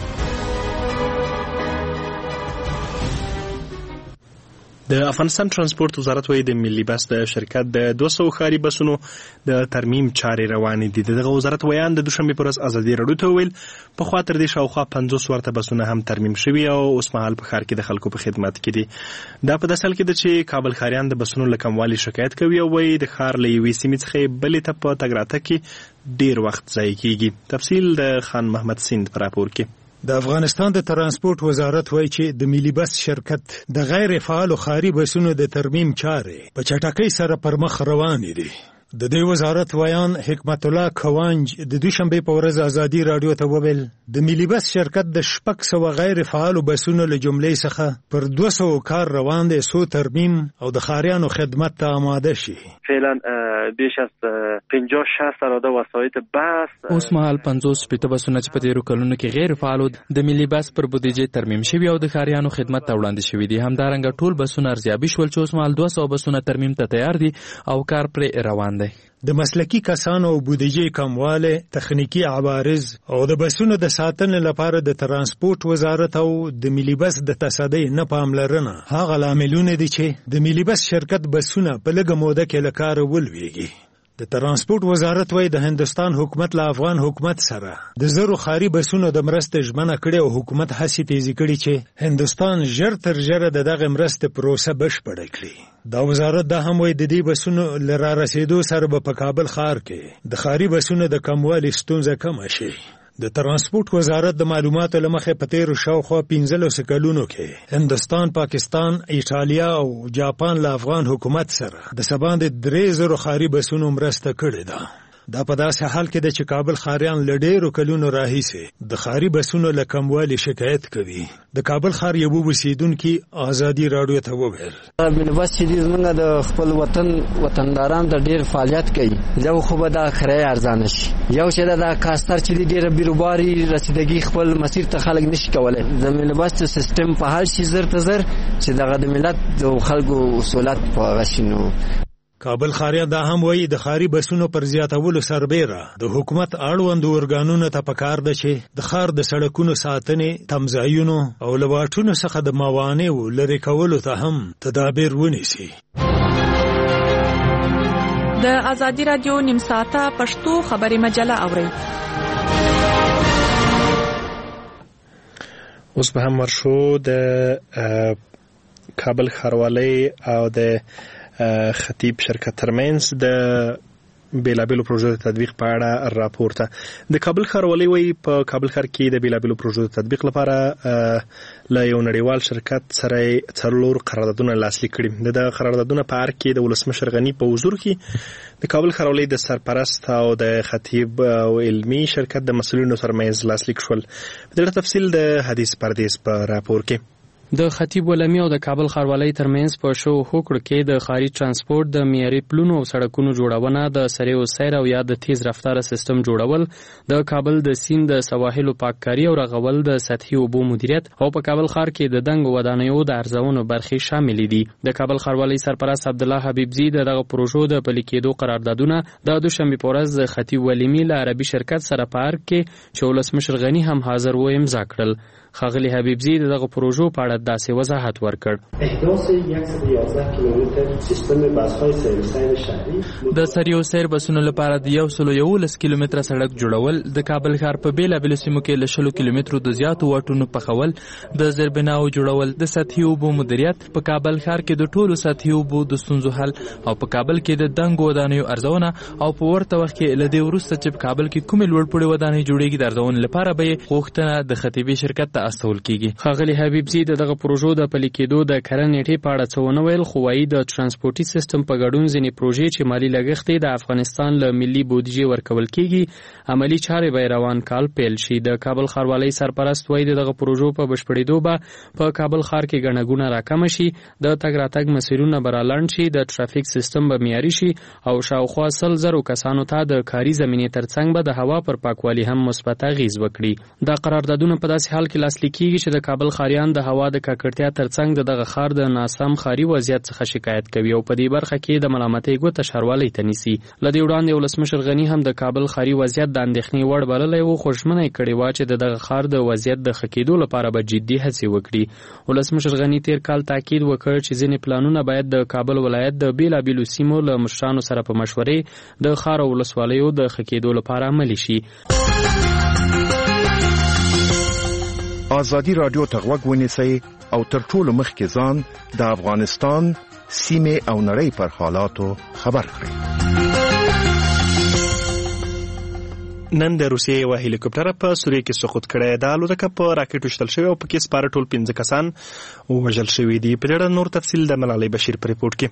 د افغانستان ترانسپورت وزارت وایي د ملي بس د شرکت د دوه سوه ښاري بسونو د ترمیم چارې روانې دي. دغه وزارت ویان د دوشنبې په ورځ ازادي راډیو ته وویل پخوا تر دې شاوخوا پنځوس ورته بسونه هم ترمیم شوي او اوس مهال په ښار کې د خلکو په خدمت کې دي. دا په داسې حال کې ده چې کابل ښاریان د بسونو له کموالي شکایت کوي او وایي د ښار له یوې سیمې څخه بلې ته په تګ راتګ کې ډېر وخت ضایع کیږي. تفصیل د خان محمد سیند په راپور کې. د افغانستان د ترانسپورت وزارت وایي چې د ملي بس شرکت د غیر فعال ښاري بسونو د ترمیم چارې په چټکۍ سره پر مخ روانې دي. د دې وزارت ویان حکمت الله کوانج د دوشنبې په ورځ ازادي راډیو ته وویل د ملي بس شرکت د شپږ سوه غیر فعالو بسونو له جملې څخه پر دوه سوه کار روان دی څو ترمیم او د ښاریانو خدمت ته آماده شي. فعلا بیش از پنځاه شصت اراده وسایط بس اوس مهال پنځوس شپېته بسونه چې په تیرو کلونو کې غیر فعالو د ملي بس پر بودیجې ترمیم شوي او د ښاریانو خدمت ته وړاندې شوي دي. همدارنګه ټول بسونه ارزیابي شول چې اوس مهال دوه سوه بسونه ترمیم ته تیار دي او کار پرې روان دی. د مسلکی کسانو او بودیجې کمواله، تخنیکی عوارض او د بسونو د ساتنې لپاره د ترانسپورت وزارت او د ملي بس د تصدۍ نه پاملرنه هغه لاملونه دي چې د ملي بس شرکت بسونه په لږه موده کې له کاره ولویږي. د ترانسپورت وزارت وایي د هندستان حکومت له افغان حکومت سره د زرو ښاري بسونو د مرستې ژمنه کړې او حکومت هڅې تیزې کړي چې هندستان ژر تر ژره د دغه مرستې پروسه بشپړه کړي. دا وزارت دا هم وایي د دې بسونو له را رسېدو سره به په کابل ښار کې د ښاري بسونو د کموالي ستونزه کمه شي. د ترانسپورت وزارت د معلوماتو له مخې په تیرو شاوخوا پنځلسو کلونو کې هندستان، پاکستان، ایټالیا او جاپان له افغان حکومت سره د څه باندې درې زرو ښاري بسونو مرسته کړې ده. دا په داسې حال کې ده چې کابل ښاریان له ډېرو کلونو راهیسې د ښاري بسونو له کموالي شکایت کوي. د کابل ښار یو اوسیدونکي ازادي راډیو ته وویل ملي بس چې دې زموږ د خپل وطن وطنداران د ډېر فعالیت کوي، یو خو به دا کرایه ارزانه شي، یو چې دا کاستر چې ډېره بیروباري رسیدګي خپل مسیر ته خلک نشي کولی. د ملي بس سیستم په حال شي زر ته زر چې دغه د ملت د خلکو اصولات په غشینو. کابل ښاریان دا هم وایي د ښاري بسونو پر زیاتولو سربیره د حکومت اړوندو ارګانونو ته پکار ده چې د ښار د سړکونو ساتنې، تمځایونو او له واټونو څخه د موانعو لرې کولو ته هم تدابیر ونیسي. د ازادي راډیو نیم ساعته پښتو خبري مجله اورئ. اوس به هم ورشو د کابل ښاروالۍ او د خطیب شرکت ترمنځ د بیلابیلو پروژو د تطبیق په اړه راپور ته. د کابل ښاروالۍ وایي په کابل ښار کې د بیلابیلو پروژو د تطبیق لپاره له یو نړیوال شرکت سره څلور قراردادونه لاسلیک کړي. د قراردادونه په اړه کې د ولسمشر غني په حضور کې د کابل ښاروالۍ د سرپرست او د خطیب او علمي شرکت د مسؤلینو ترمنځ لاسلیک شول. د دې تفصیل د حدیث پردیس په راپور کې. د خطیب علمي او د کابل ښاروالۍ ترمنځ په شو هوکړه کې د ښاري ترانسپورت د معیاري پلونو او سړکونو جوړونه، د سریو سیر او یا د تیز رفتار سیستم جوړول، د کابل د سیند د سواحلو پاککاري او رغول، د سطحي اوبو مدیریت او په کابل ښار کې د دنګو ودانیو د ارزونو برخې شامل دي. د کابل ښاروالۍ سرپرست عبدالله حبیبزي دغه پروژو د پلي کېدو قراردادونه د دوشنبې په ورځ د خطیب علمي له عربي شرکت سره په ارګ کې چې ولسمشر غني هم حاضر و امضا کړل. ښاغلي حبیبزي دغه پروژو په اړه داسې وضاحت ورکړ. احداث صد و یازده کیلومتر سیستم بس‌های سیر سیر شهری د سریو سیر بسونو لپاره د یو سلو یولس کیلومتره سړک جوړول، د کابل ښار په بیلابیلو سیمو کې له شلو کیلومترو د زیاتو واټونو پخول، د زیربناو جوړول، د سطحي اوبو مدیریت، په کابل ښار کې د ټولو سطحي اوبو د ستونزو حل او په کابل کې د دنګو ودانیو ارزونه او په ورته وخت کې له دې وروسته چې په کابل کې کومې لوړپوړې ودانۍ جوړېږي د ارزونې لپاره به یې غوښتنه د خطیبي شرکت ته استول کیږي. ښاغلي حبیبزي دغه پروژو د پلي کېدو د کرنې نیټې په اړه څه ونه ویل، خو وایي د ترانسپورتي سیستم په ګډون ځینې پروژې چې مالي لګښت یې د افغانستان له ملي بودیجې ورکول کیږي عملی چارې به روان کال پیل شي. د کابل ښاروالۍ سرپرست وایي دغه پروژو په بشپړېدو به په کابل ښار کې ګڼه ګوڼه راکمه شي، د تګ راتګ مسیرونه به رالنډ شي، د ټرافیک سیستم به معیاري شي او شاوخوا سل زرو کسانو ته د کاري زمینې ترڅنګ به د هوا پر پاکوالي هم مثبت اغېز وکړي. دا قراردادونه په داسې حال کې لاسلیک کیږي چې د کابل ښاریان د هوا د ککړتیا ترڅنګ د دغه ښار د ناسم ښاري وضعیت څخه شکایت کوي او په دې برخه کې د ملامتۍ ګوته ښاروالۍ ته نیسي. له دې وړاندې ولسمشر غني هم د کابل ښاري وضعیت د اندېښنې وړ بللی و، خو ژمنه یې کړې وه چې د دغه ښار د وضعیت د ښه کېدو لپاره به جدي هڅې وکړي. ولسمشر غني تیر کال تاکید وکړ چې ځینې پلانونه باید د کابل ولایت د بیلابیلو سیمو له مشرانو سره په مشورې د ښار او ولسوالیو د ښه کېدو لپاره عملي شي. ازادي راډیو ته غوږ ونیسئ او تر ټولو مخکې ځان د افغانستان سیمې او نړۍ پر حالاتو خبر کړئ. نن د روسیې یو هلیکوپټر په سوریه کې سقوط کړی. د الوتکه په راکټ وشتل شوی او په کې سپاره ټول پنځه کسان وژل شوي دي. په اړه نور تفصیل د ملالۍ بشیر په ریپورت کې.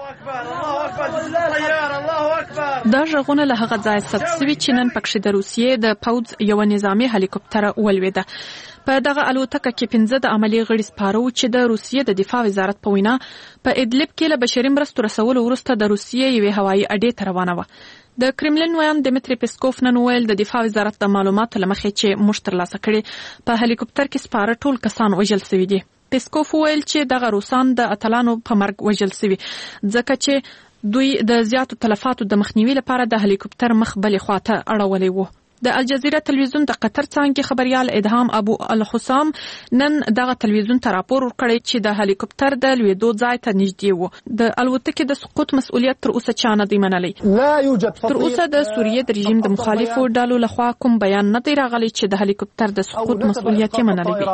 دا ژغونه له هغه ځای ثبت شوي چې نن پکښې د روسیې د پوځ یو نظامي هلیکوپټر ولوېده. په دغه الوتکه کې پنځه د عملي غړي سپاره وو چې د روسیې د دفاع وزارت په وینا په ادلب کې له بشري مرستو رسولو وروسته د روسیې یوې هوایي اډې ته روانه وه. د کرملین ویان دمیتری پیسکوف نن ویل د دفاع وزارت د معلوماتو له مخې چې موږ ترلاسه کړي په هلیکوپټر کې سپاره ټول کسان وژل شوي دي. پیسکوف ویل چې دغه روسان د اتلانو په مرګ وژل شوي ځکه چې دوی د زیاتو تلفاتو د مخنیوي لپاره د هلیکوپټر مخ بلې خواته اړولی وو. د الجزیره تلویزیون د قطر څانګې خبريال ادهام ابو الحسام نن دغه تلویزیون ته راپور ورکړی چې د هلیکوپټر د لوېدو ځای ته نږدې وو. د الوتکې د سقوط مسؤلیت تر اوسه چا نه دی منلی. تر اوسه د سوریې د رژیم د مخالفو ډلو لخوا کوم بیان نه دی راغلی چې د هلیکوپټر د سقوط مسؤلیت یې منلی وي.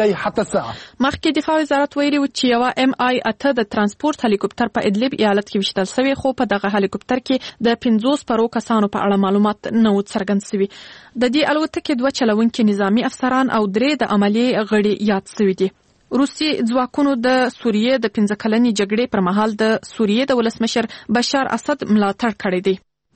مخکې دفاع وزارت ویلي و چې یوه ام آی اته د ترانسپورت هلیکوپټر په ادلب ایالت کې وشتل شوی، خو په دغه هلیکوپټر کې د پنځوس سپرو کسانو په اړه معلومات نه و څرګند شوي. د دې الوتکې دوه چلونکي نظامی افسران او درې د عملیې غړي یاد شوي دي. روسي ځواکونو د سوریې د پنځه کلنې جګړې پر مهال د سوریې د ولسمشر بشار اسد ملاتړ کړی دی.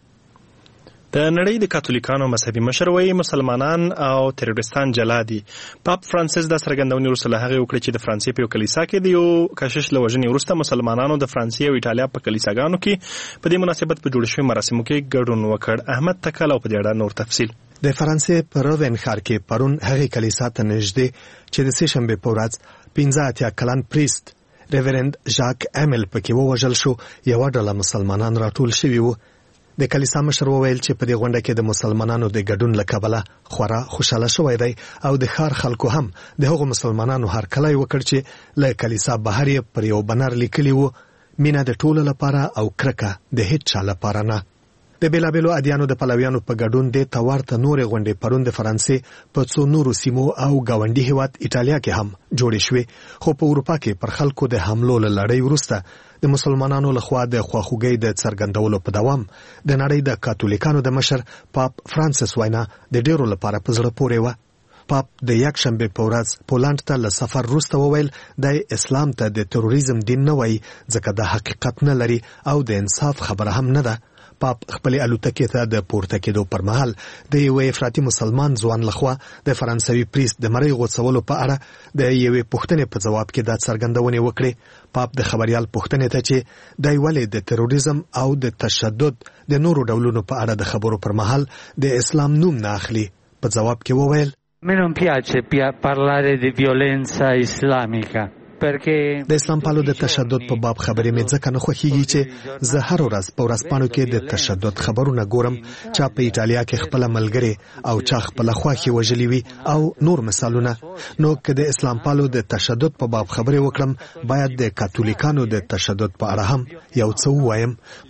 د نړۍ د کاتولیکانو مذهبي مشر وایي مسلمانان او تروریستان جلا دي. پاپ فرانسیس د څرګندونې وروسته له هغې وکړې چې د فرانسې په یو کلیسا کې د یو کشش له وژنې وروسته مسلمانانو د فرانسې او ایټالیا په کلیساګانو کې په دې مناسبت په جوړ شوي مراسمو کې ګډون وکړ. احمد تکل او په دې اړه نور تفصیل. د فرانسې په روین ښار کې پرون هغې کلیسا ته نږدې چې د سې شنبې په ورځ پنځه اتیا کلن پریست ریورند ژاک امیل پکې ووژل شو. یوه ډله مسلمانان راټول شوي وو. د کلیسا مشر وویل چې په دې غونډه کې د مسلمانانو د ګډون له کبله خورا خوشاله شوی دی او د ښار خلکو هم د هغو مسلمانانو هرکلی وکړ چې له کلیسا بهر یې پر یو بنر لیکلي وو مینه د ټولو لپاره او کرکه د هیڅ چا لپاره نه. د بیلابیلو ادیانو د پلویانو په ګډون د تورته نورې غونډې پرون د فرانسې په څو نورو سیمو او گاونډي هیواد ایټالیا کې هم جوړې شوې، خو په اروپا کې پر خلکو د حملو له لړۍ وروسته د مسلمانانو لخوا د خواخوږۍ د څرګندولو په دوام د نړۍ د کاتولیکانو د مشر پاپ فرانسیس وینا د ډیرو لپاره په زړه پورې وه. پاپ د یک شنبې په ورځ پولند ته له سفر وروسته وویل د اسلام ته د تروریزم دین نه وایي ځکه د حقیقت نه لري او د انصاف خبره هم نه ده. پاپ خپل الوتکې ته د پورته کېدو پر مهال د یو افراطي مسلمان ځوان لخوا د فرانسوي پریست د مرۍ غوڅولو په اړه د یوې پوښتنې په ځواب کې دا څرګندونې وکړې. پاپ د خبريال پوښتنې ته چې دای ولې د تروریزم او د تشدد د نورو ډولونو په اړه د خبرو پر مهال د اسلام نوم نه اخلي په ځواب کې وویل Me non piace parlare di violenza islamica. د اسلام پالو د تشدد په باب خبرې مې ځکه نه خوښیږي چې زه هر ورځ په ورځپاڼو کې د تشدد خبرونه ګورم، چا په ایټالیا کې خپل ملګری او چا خپل خواخي وژلی وي او نور مثالونه. نو که د اسلام پالو د تشدد په باب خبرې وکړم، باید د کاتولیکانو د تشدد په اړه هم یو څه ووایم.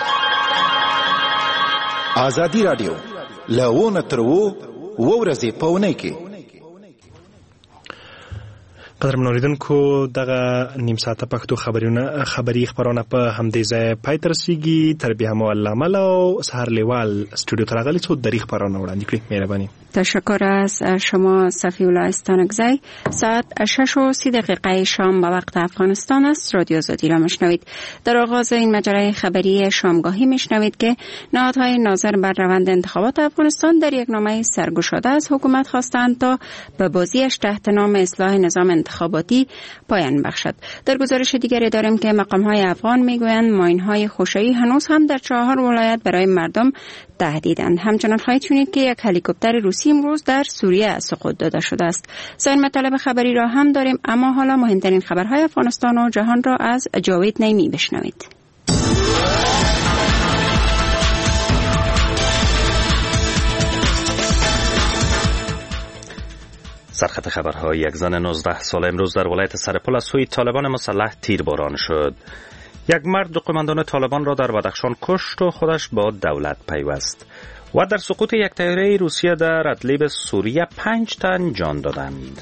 ازادي رادیو لونه تر وو ورځې په ونه کې قدر منوریدونکو دغه نیم ساعته پښتو خبرونه خبری خبرونه په همدې ځای پای ته رسیږي. تر بیا مو الله مل او سحر لیوال استودیو ته راغلی څو دری خبرونه وړاندې کړي. مهرباني. تشکر از شما صفی الله استانکزی. ساعت شش و سی دقیقه شام به وقت افغانستان است. رادیو آزادی را میشنوید. در آغاز این مجله خبری شامگاهی میشنوید که نهادهای ناظر بر روند انتخابات افغانستان در یک نامه سرگشاده از حکومت خواستند تا به بازیش تحت نام اصلاح نظام انتخاباتی پایان بخشد. در گزارش دیگری داریم که مقام‌های افغان میگویند ماین‌های خوشایی هنوز هم در چهار ولایت برای مردم تهدیدند. همچنان خواهید شنید که یک هلیکوپتر روسی امروز در سوریه سقوط داده شده است. سایر مطالب خبری را هم داریم، اما حالا مهمترین خبرهای افغانستان و جهان را از جاوید نیمی بشنوید. سرخط خبرهای یک زن نوزده ساله امروز در ولایت سرپل از سوی طالبان مسلح تیرباران شد. یک مرد دو قماندان طالبان را در بدخشان کشت و خودش با دولت پیوست. و در سقوط یک طیاره روسیه در ادلیب سوریه پنج تن جان دادند.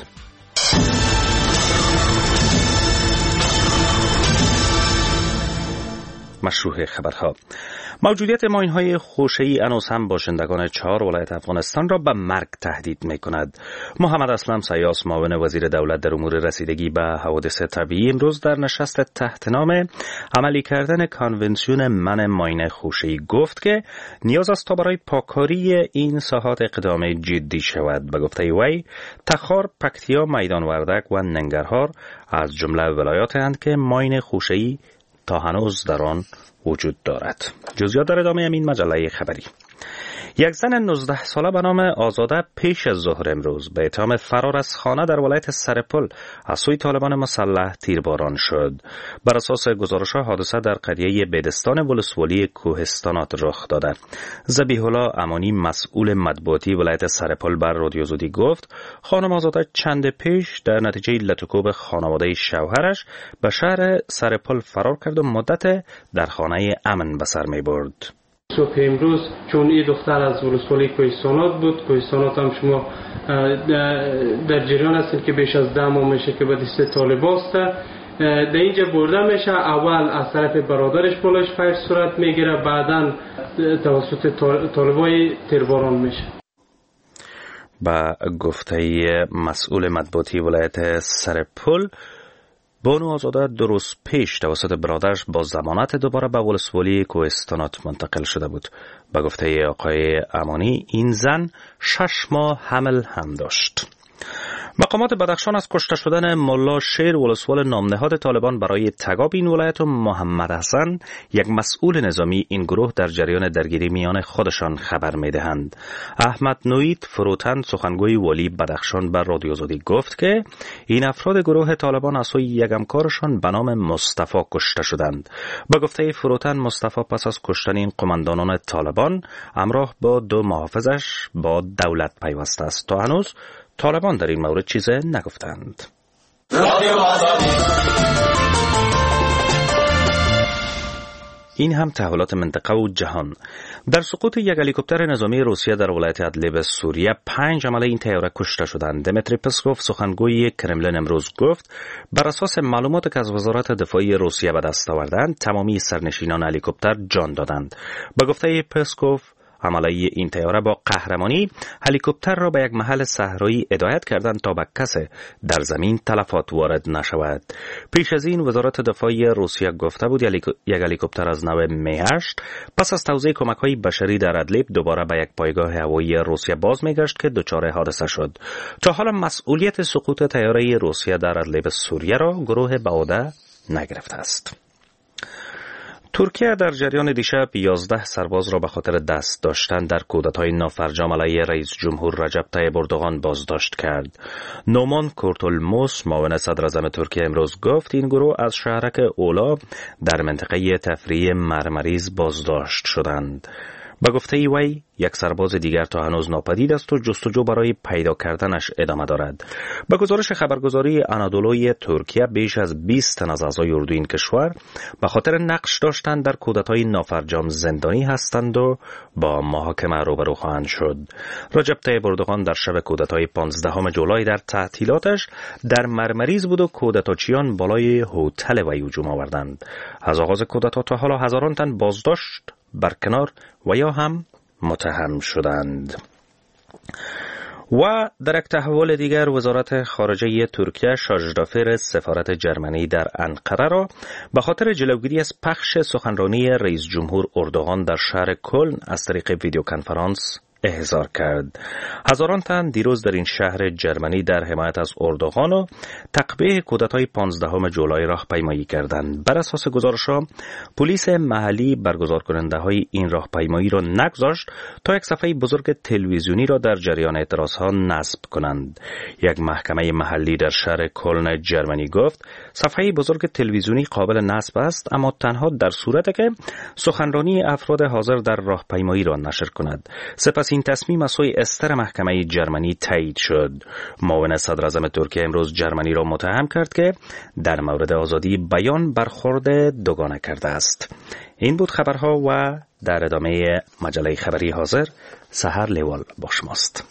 مشروع خبرها. موجودیت ماین‌های خوشه‌ای هنوز هم باشندگان چهار ولایت افغانستان را به مرگ تهدید می‌کند. محمد اسلم سیاس معاون وزیر دولت در امور رسیدگی به حوادث طبیعی امروز در نشست تحت نام عملی کردن کانونسیون من ماین خوشه‌ای گفت که نیاز است تا برای پاکاری این ساحات اقدام جدی شود. به گفته وی تخار، پکتیا، میدان وردک و ننگرهار از جمله ولایات‌اند که ماین خوشه‌ای تا هنوز در آن وجود دارد. جزئیات در ادامه این مجله خبری. یک زن نوزده ساله به نام آزاده پیش از ظهر امروز به اتهام فرار از خانه در ولایت سرپل از سوی طالبان مسلح تیرباران شد. بر اساس گزارش‌ها حادثه در قریه بیدستان ولسوالی کوهستانات رخ داده. ذبیح الله امانی مسئول مطبوعاتی ولایت سرپل بر رادیو آزادی گفت خانم آزاده چند پیش در نتیجه لطوکوب خانواده شوهرش به شهر سرپل فرار کرد و مدت در خانه امن به سر می برد. صبح امروز چون این دختر از ولسوالی کوهستانات بود، کوهستانات هم شما در جریان هستید که بیش از ده ماه میشه که به دست طالباست. در اینجا برده میشه، اول از طرف برادرش بالایش فیر صورت میگیره، بعدا توسط طالبای تیرباران میشه. با گفته مسئول مطبوعاتی ولایت سرپل، بانو آزاده دو روز پیش توسط برادرش با ضمانت دوباره به ولسوالی کوهستانات منتقل شده بود. به گفته آقای امانی این زن شش ماه حمل هم داشت. مقامات بدخشان از کشته شدن ملا شیر ولسوال نامنهاد طالبان برای تگاب این ولایت و محمد حسن یک مسئول نظامی این گروه در جریان درگیری میان خودشان خبر میدهند. احمد نوید فروتن سخنگوی والی بدخشان بر رادیو آزادی گفت که این افراد گروه طالبان از سوی یک همکارشان به نام مصطفی کشته شدند. با گفته فروتن مصطفی پس از کشتن این قماندانان طالبان همراه با دو محافظش با دولت پیوسته است. تا هنوز طالبان در این مورد چیزی نگفتند. این هم تحولات منطقه و جهان. در سقوط یک هلیکوپتر نظامی روسیه در ولایت ادلیب سوریه پنج عمله این طیاره کشته شدند. دمیتری پسکوف سخنگوی کرملین امروز گفت بر اساس معلوماتی که از وزارت دفاعی روسیه به دست آوردند تمامی سرنشینان هلیکوپتر جان دادند. به گفته پسکوف عمله این طیاره با قهرمانی هلیکوپتر را به یک محل صحرایی هدایت کردند تا به کسی در زمین تلفات وارد نشود. پیش از این وزارت دفاعی روسیه گفته بود یک هلیکوپتر از نوع می هشت پس از توزیع کمک‌های بشری در ادلیب دوباره به یک پایگاه هوایی روسیه باز میگشت که دچار حادثه شد. تا حالا مسئولیت سقوط طیاره روسیه در ادلیب سوریه را گروه به عهده نگرفته است. ترکیه در جریان دیشب یازده سرباز را به خاطر دست داشتن در کودتای نافرجام علیه رئیس جمهور رجب طیب اردوغان بازداشت کرد. نومان کورتولموس معاون صدراعظم ترکیه امروز گفت این گروه از شهرک اولا در منطقه تفریحی مرمریز بازداشت شدند. به گفته ای وی یک سرباز دیگر تا هنوز ناپدید است و جستجو برای پیدا کردنش ادامه دارد. به گزارش خبرگزاری آنادولوی ترکیه بیش از بیست تن از اعضای اردوی این کشور به خاطر نقش داشتن در کودتای نافرجام زندانی هستند و با محاکمه روبرو خواهند شد. رجب طیب اردوغان در شب کودتای پانزدهم جولای در تعطیلاتش در مرمریز بود و کودتاچیان بالای هتل وی هجوم آوردند. از آغاز کودتا تا حالا هزاران تن بازداشت، برکنار و یا هم متهم شدند. و در یک تحول دیگر وزارت خارجه ترکیه شاژدافر سفارت جرمنی در انقره را به خاطر جلوگیری از پخش سخنرانی رئیس جمهور اردوغان در شهر کلن از طریق ویدیو کنفرانس احضار کرد. هزاران تن دیروز در این شهر جرمنی در حمایت از اردوغان و تقبیح کودتای پانزدهم جولای راهپیمایی کردند. بر اساس گزارش‌ها پلیس محلی برگزار کننده های این راهپیمایی را نگذاشت تا یک صفحه بزرگ تلویزیونی را در جریان اعتراضها نصب کنند. یک محکمه محلی در شهر کلن جرمنی گفت صفحه بزرگ تلویزیونی قابل نصب است، اما تنها در صورتی که سخنرانی افراد حاضر در راهپیمایی را نشر کند. سپس این تصمیم از سوی استر محکمه جرمنی تایید شد. معاون صدراعظم ترکیه امروز جرمنی را متهم کرد که در مورد آزادی بیان برخورد دوگانه کرده است. این بود خبرها و در ادامه مجله خبری حاضر سحر لیوال با شماست.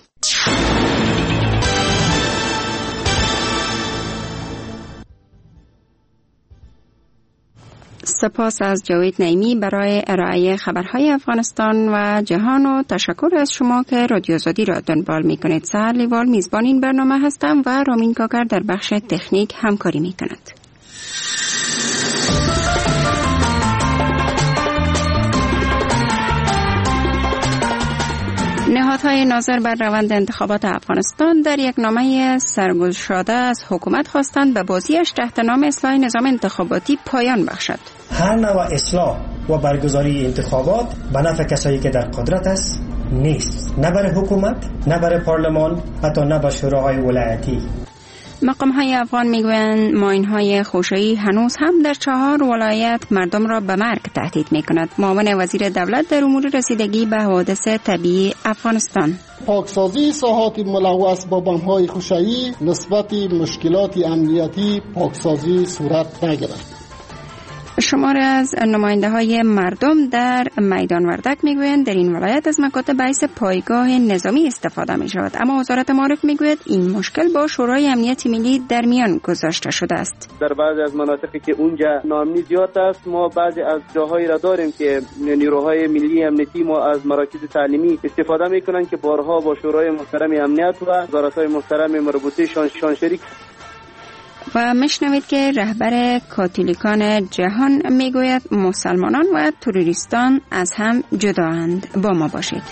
سپاس از جاوید نعیمی برای ارائه خبرهای افغانستان و جهان و تشکر از شما که رادیو آزادی را دنبال می کنید. سحر لیوال میزبان این برنامه هستم و رامین کاکر در بخش تکنیک همکاری می کند. نهادهای ناظر بر روند انتخابات افغانستان در یک نامه سرگشاده از حکومت خواستند به بازیش تحت نام اصلاح نظام انتخاباتی پایان بخشد. هر نوع اصلاح و برگزاری انتخابات به نفع کسایی که در قدرت است نیست، نه برای حکومت، نه برای پارلمان، حتی نه برای شوراهای ولایتی. مقام‌های افغان میگویند ماین‌های خوشایی هنوز هم در چهار ولایت مردم را به مرگ تهدید می‌کند. معاون وزیر دولت در امور رسیدگی به حوادث طبیعی افغانستان: پاکسازی ساحات ملوث با بمب‌های خوشایی نسبت مشکلات امنیتی پاکسازی صورت نگرفت. شمار از نماینده های مردم در میدان وردک میگویند در این ولایت از مکاتب بیس پایگاه نظامی استفاده می شود، اما وزارت معارف میگوید این مشکل با شورای امنیت ملی در میان گذاشته شده است. در بعضی از مناطقی که اونجا ناامنی زیاد است، ما بعضی از جاهایی را داریم که نیروهای ملی امنیتی ما از مراکز تعلیمی استفاده میکنند که بارها با شورای محترم امنیت و وزارت‌های محترم مربوطه شان شریک. و مشنوید که رهبر کاتولیکان جهان میگوید مسلمانان و تروریستان از هم جدااند. با ما باشید.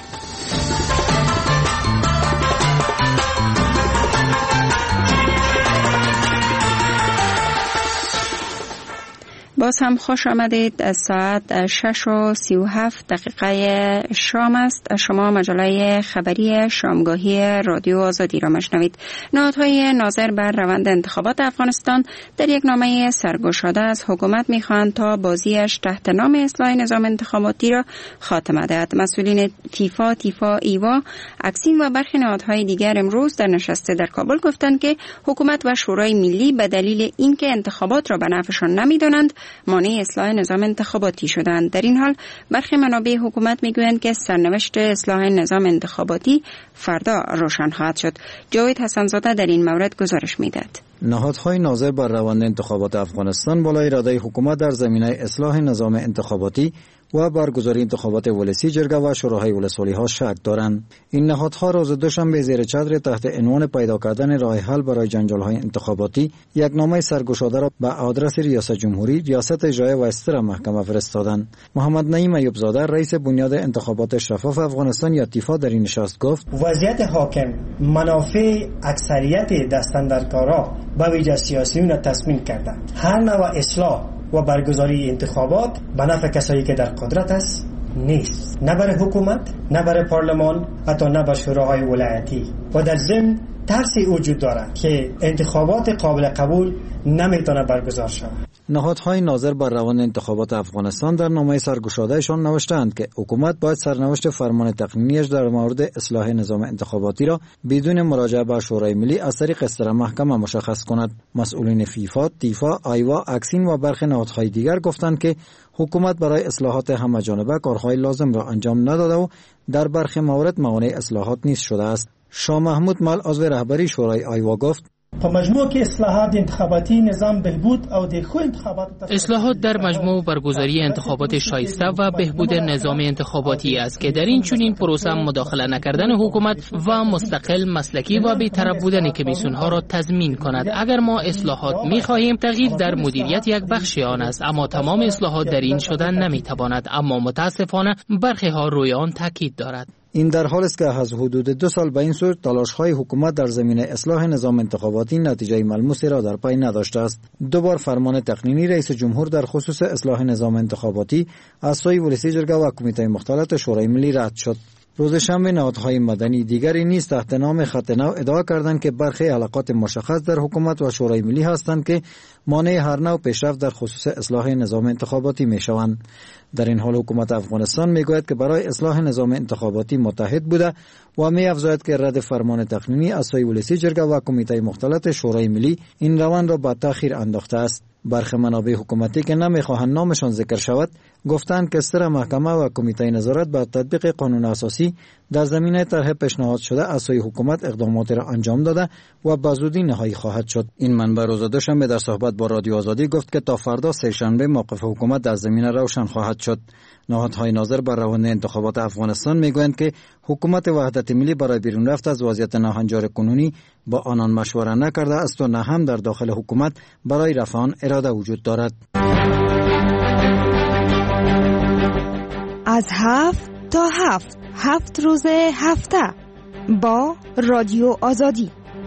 باز هم خوش آمدید. ساعت شش و سی و هفت دقیقه شام است. شما مجله خبری شامگاهی رادیو آزادی را مشنوید. نهادهای ناظر بر روند انتخابات افغانستان در یک نامه سرگشاده از حکومت میخواهند تا بازیش تحت نام اصلاح نظام انتخاباتی را خاتمه دهد. مسئولین فیفا، تیفا، ایوا، اکسیم و برخی نهادهای دیگر امروز در نشست در کابل گفتند که حکومت و شورای ملی به دلیل اینکه انتخابات را به نفعشان نمیدانند مانع اصلاح نظام انتخاباتی شدند. در این حال برخی منابع حکومت میگویند که سرنوشت اصلاح نظام انتخاباتی فردا روشن خواهد شد. جاوید حسن‌زاده در این مورد گزارش میدهد. نهادهای ناظر بر روند انتخابات افغانستان بالای اراده حکومت در زمینه اصلاح نظام انتخاباتی و برگزاری انتخابات ولسی جرگه و شوراهای ولسوالی ها شک دارند. این نهادها روز دوشنبه زیر چتر تحت عنوان پیدا کردن راه حل برای جنجال های انتخاباتی یک نامه سرگشاده را به آدرس ریاست جمهوری، ریاست اجرایی و استر محکمه فرستادند. محمد نعیم ایوب زاده رئیس بنیاد انتخابات شفاف افغانستان یا تیفا در این نشست گفت: وضعیت حاکم منافع اکثریت دستاندرکارا به ویژه سیاسیون تضمین کرده. هر نوع اصلاح و برگزاری انتخابات به نفع کسایی که در قدرت است نیست، نه برای حکومت، نه برای پارلمان، حتی نه برای شوراهای ولایتی. و در ضمن ترسی وجود دارد که انتخابات قابل قبول نمیتونه برگزار شود. نهادهای ناظر بر روند انتخابات افغانستان در نامه سرگشادهشان نوشتند که حکومت باید سرنوشت فرمان تقنینیش در مورد اصلاح نظام انتخاباتی را بدون مراجعه به شورای ملی از طریق اصدار محکمه مشخص کند. مسئولین فیفا، تیفا، آیوا، اکسین و برخی نهادهای دیگر گفتند که حکومت برای اصلاحات همه‌جانبه کارهای لازم را انجام نداده و در برخی موارد موانع اصلاحات نیز شده است. شاه محمود مل عضو رهبری شورای آیوا گفت: په مجموع کې اصلاحات انتخاباتی نظام بهبود او د ښو انتخاباتو اصلاحات در مجموع برگزاری انتخابات شایسته و بهبود نظام انتخاباتی است که در این چنین پروسه مداخله نکردن حکومت و مستقل، مسلکی و بی‌طرف بودن کمیسیون‌ها را تضمین کند. اگر ما اصلاحات می‌خواهیم، تغییر در مدیریت یک بخش آن است، اما تمام اصلاحات در این شدن نمی‌تواند. اما متاسفانه برخی ها روی آن تاکید دارد. این در حال است که از حدود دو سال به این سو تلاش‌های حکومت در زمینه اصلاح نظام انتخاباتی نتیجه ملموسی را در پی نداشته است. دو بار فرمان تقنینی رئیس جمهور در خصوص اصلاح نظام انتخاباتی از سوی ولسی جرگه و کمیته مختلط شورای ملی رد شد. روز شنبه نهادهای مدنی دیگری نیز تحت نام خط نو ادعا کردند که برخی علاقات مشخص در حکومت و شورای ملی هستند که مانع هر نوع پیشرفت در خصوص اصلاح نظام انتخاباتی میشوند. در این حال حکومت افغانستان میگوید که برای اصلاح نظام انتخاباتی متحد بوده و می‌افزاید که رد فرمان تقنینی از سوی ولسی جرگه و کمیته مختلط شورای ملی این روند را به تأخیر انداخته است. برخی منابع حکومتی که نمیخواهند نامشان ذکر شود گفتند که سر محکمه و کمیته نظارت بر تطبیق قانون اساسی در زمینه طرح پیشنهاد شده از سوی حکومت اقدامات را انجام داده و به زودی نهایی خواهد شد. این منبع روز دوشنبه در صحبت با رادیو آزادی گفت که تا فردا سه‌شنبه موقف حکومت در زمینه روشن خواهد شد. نهادهای ناظر بر روند انتخابات افغانستان میگویند که حکومت وحدت ملی برای بیرون رفت از وضعیت ناهنجار کنونی با آنان مشوره نکرده است و نه هم در داخل حکومت برای رفع آن اراده وجود دارد. از هفت تا هفت هفت روز هفته با رادیو آزادی.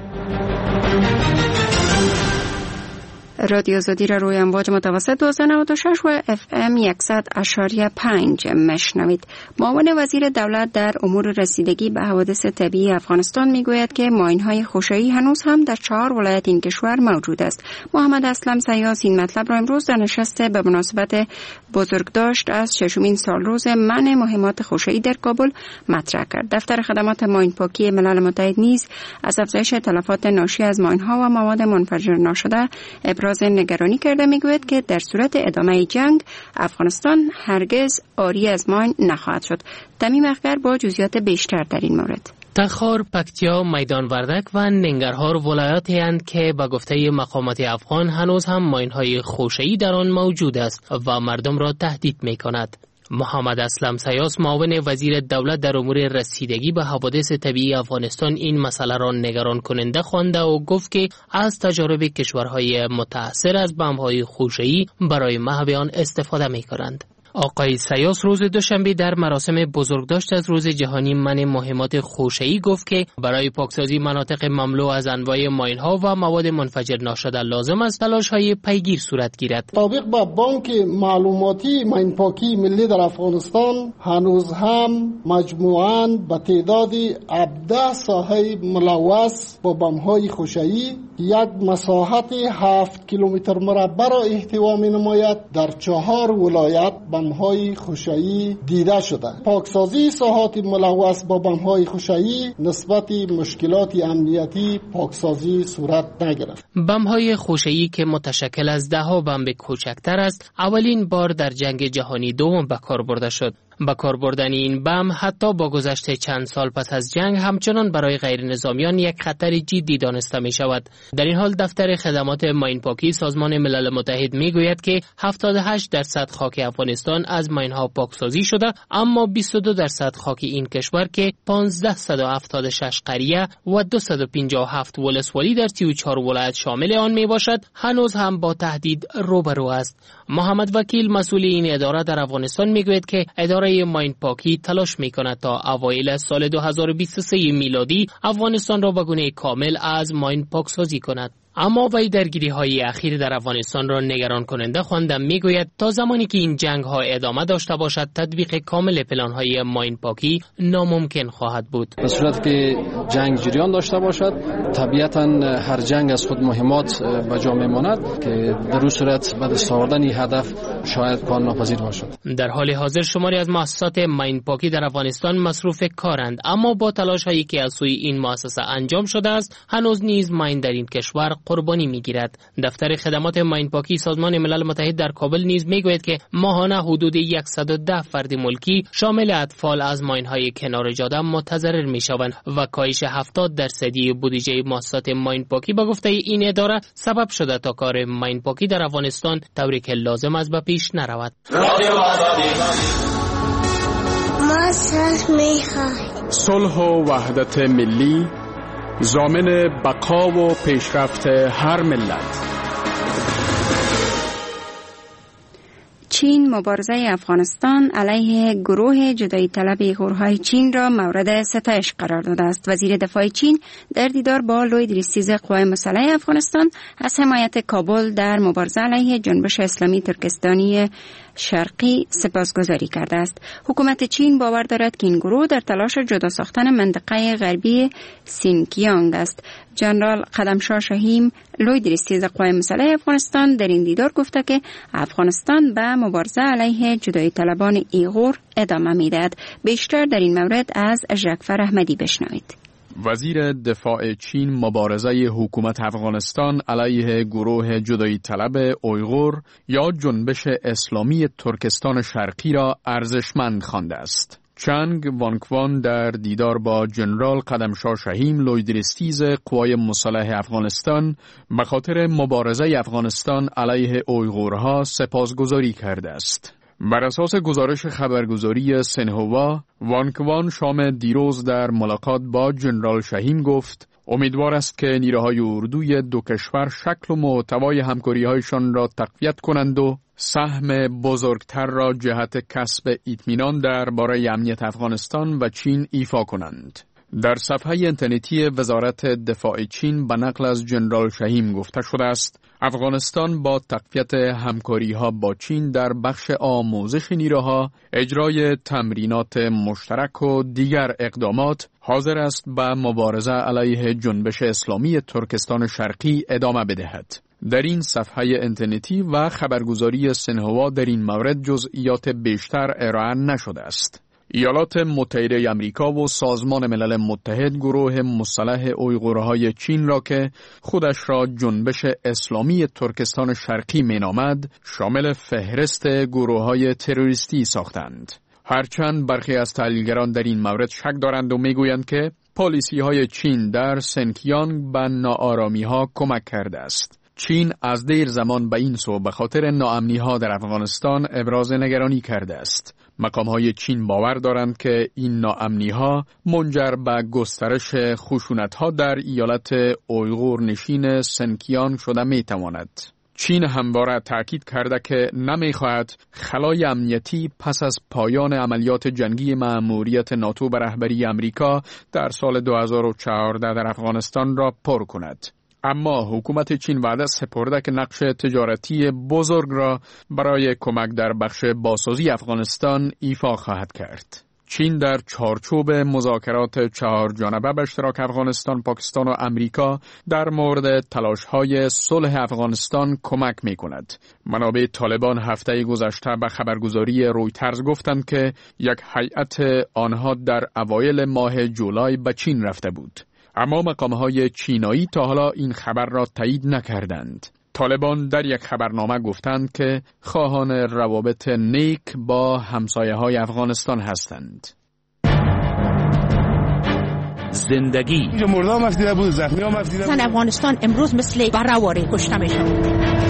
رادیو آزادی را روی امواج متوسط دویست و نود و شش و اف ام صد اشاریه پنج مشنوید. معاون وزیر دولت در امور رسیدگی به حوادث طبیعی افغانستان میگوید که ماین‌های خوشه‌ای هنوز هم در چهار ولایت این کشور موجود است. محمد اسلم سیاس این مطلب را امروز در نشست به مناسبت بزرگداشت از ششمین سالروز منع مهمات خوشه‌ای در کابل مطرح کرد. دفتر خدمات ماین پاکی ملل متحد نیز از افزایش تلفات ناشی از ماین‌ها و مواد منفجر ناشده ابراز نگرانی کرده. میگوید که در صورت ادامه جنگ افغانستان هرگز عاری از ماین نخواهد شد. تمیم اخگر با جزئیات بیشتر در این مورد. تخار، پکتیا، میدان وردک و ننگرهار ولایاتی اند که به گفته مقامات افغان هنوز هم ماین‌های خوشه‌ای در آن موجود است و مردم را تهدید می‌کند. محمد اسلم سیاس معاون وزیر دولت در امور رسیدگی به حوادث طبیعی افغانستان این مسئله را نگران کننده خوانده و گفت که از تجارب کشورهای متأثر از بمب‌های خوشه‌ای برای محو آن استفاده می‌کنند. آقای سیاس روز دوشنبه در مراسم بزرگداشت از روز جهانی منع مهمات خوشه‌ای گفت که برای پاکسازی مناطق مملو از انواع ماین‌ها و مواد منفجر ناشده لازم است تلاش‌های پیگیر صورت گیرد. طابق به بانک معلوماتی ماین پاکی ملی در افغانستان هنوز هم مجموعاً به تعداد هفده ساحه ملوث با بمب‌های خوشه‌ای یک مساحت هفت کیلومتر مربع را احتوا می‌نماید. در چهار ولایت بمب‌های خوشه‌ای دیده شده. پاکسازی ساحات ملوث با بمب‌های خوشه‌ای نسبت مشکلات امنیتی پاکسازی صورت نگرفت. بمب‌های خوشه‌ای که متشکل از ده‌ها بمب کوچکتر است، اولین بار در جنگ جهانی دوم به کار برده شد. با کار بردن این بم حتی با گذشت چند سال پس از جنگ همچنان برای غیر نظامیان یک خطر جدی دانسته می شود. در این حال دفتر خدمات ماین پاکی سازمان ملل متحد می گوید که هفتاد و هشت درصد خاک افغانستان از ماین ها پاکسازی شده، اما بیست و دو درصد خاک این کشور که پانزده هفتاد و شش قریه و دویست و پنجاه و هفت ولسوالی در سی و چهار ولایت شامل آن می باشد هنوز هم با تهدید روبرو است. محمد وکیل مسئول این اداره در افغانستان می گوید که اداره ماین پاکی تلاش می کند تا اوایل سال دو هزار و بیست و سه میلادی افغانستان را به گونه کامل از ماین پاکسازی کند. اما وی درگیری های اخیر در افغانستان را نگران کننده خوانده. میگوید تا زمانی که این جنگ ها ادامه داشته باشد تطبیق کامل پلان های ماین پاکی ناممکن خواهد بود. به صورت که جنگ جریان داشته باشد طبیعتاً هر جنگ از خود مهمات به جا میماند که در این صورت به دست آوردن این هدف شاید کار ناپذیر باشد. در حال حاضر شماری از مؤسسات ماین پاکی در افغانستان مصروف کارند، اما با تلاش هایی که از سوی این مؤسسه انجام شده است هنوز نیز ماین در این کشور قربانی میگیرد. دفتر خدمات ماین پاکی سازمان ملل متحد در کابل نیز میگوید که ماهانه حدود صد و ده فرد ملکی شامل اطفال از ماین های کنار جاده متضرر میشوند و کاهش هفتاد درصدی بودجه مؤسسات ماین پاکی به گفته این اداره سبب شده تا کار ماین پاکی در افغانستان طوری که لازم است به پیش نرود. ما صلح میخواهیم. صلح و وحدت ملی ضامن بقا و پیشرفت هر ملت. چین مبارزه افغانستان علیه گروه جدایی طلب ایغورهای چین را مورد ستایش قرار داده است. وزیر دفاع چین در دیدار با لوید ریستیز قوای مسلح افغانستان از حمایت کابل در مبارزه علیه جنبش اسلامی ترکستانی شرقی سپاسگزاری کرده است. حکومت چین باور دارد که این گروه در تلاش جدا ساختن منطقه غربی سینکیانگ است. جنرال قدمشاه شهیم لوید ریستیز قوای مسلح افغانستان در این دیدار گفته که افغانستان به مبارزه علیه جدایی طلبان ایغور ادامه میدهد. بیشتر در این مورد از ژکفر احمدی بشنوید. وزیر دفاع چین مبارزه حکومت افغانستان علیه گروه جدایی طلب اویغور یا جنبش اسلامی ترکستان شرقی را ارزشمند خوانده است. چنگ وانکوان در دیدار با جنرال قدمشاه شهیم لوید ریستیز قوای مسلح افغانستان به خاطر مبارزه افغانستان علیه اویغورها سپاسگزاری کرده است. بر اساس گزارش خبرگزاری سنهوا، وانکوان شام دیروز در ملاقات با جنرال شهیم گفت امیدوار است که نیروهای اردوی دو کشور شکل و محتوای همکاری‌هایشان را تقویت کنند و سهم بزرگتر را جهت کسب اطمینان درباره امنیت افغانستان و چین ایفا کنند. در صفحه اینترنتی وزارت دفاع چین به نقل از جنرال شهیم گفته شده است افغانستان با تقویت همکاری‌ها با چین در بخش آموزش نیروها، اجرای تمرینات مشترک و دیگر اقدامات حاضر است به مبارزه علیه جنبش اسلامی ترکستان شرقی ادامه بدهد. در این صفحه اینترنتی و خبرگزاری سنهوا در این مورد جزئیات بیشتر ارائه نشده است. ایالات متحده آمریکا و سازمان ملل متحد گروه مسلح اویغورهای چین را که خودش را جنبش اسلامی ترکستان شرقی مینامد شامل فهرست گروههای تروریستی ساختند. هرچند برخی از تحلیلگران در این مورد شک دارند و میگویند که پالیسی‌های چین در سنکیانگ به ناآرامی‌ها کمک کرده است. چین از دیر زمان به این سو به خاطر ناامنی‌ها در افغانستان ابراز نگرانی کرده است. مقام‌های چین باور دارند که این ناامنی‌ها منجر به گسترش خشونت‌ها در ایالت اویغور نشین سنکیانگ شده می‌تواند. چین همواره تاکید کرده که نمی‌خواهد خلای امنیتی پس از پایان عملیات جنگی مأموریت ناتو به رهبری آمریکا در سال دو هزار و چهارده در افغانستان را پر کند. اما حکومت چین وعده سپرده که نقش تجارتی بزرگ را برای کمک در بخش بازسازی افغانستان ایفا خواهد کرد. چین در چارچوب مذاکرات چهار جانبه به اشتراک افغانستان، پاکستان و امریکا در مورد تلاش‌های صلح افغانستان کمک می‌کند. منابع طالبان هفته گذشته به خبرگزاری رویترز گفتند که یک هیئت آنها در اوایل ماه جولای به چین رفته بود. اما مقام‌های چینایی تا حالا این خبر را تایید نکردند. طالبان در یک خبرنامه گفتند که خواهان روابط نیک با همسایه‌های افغانستان هستند. زندگی اینجا مردم مفتیده بود، زخمی ها مفتیده بود. افغانستان امروز مثل برآواره کشته میشود.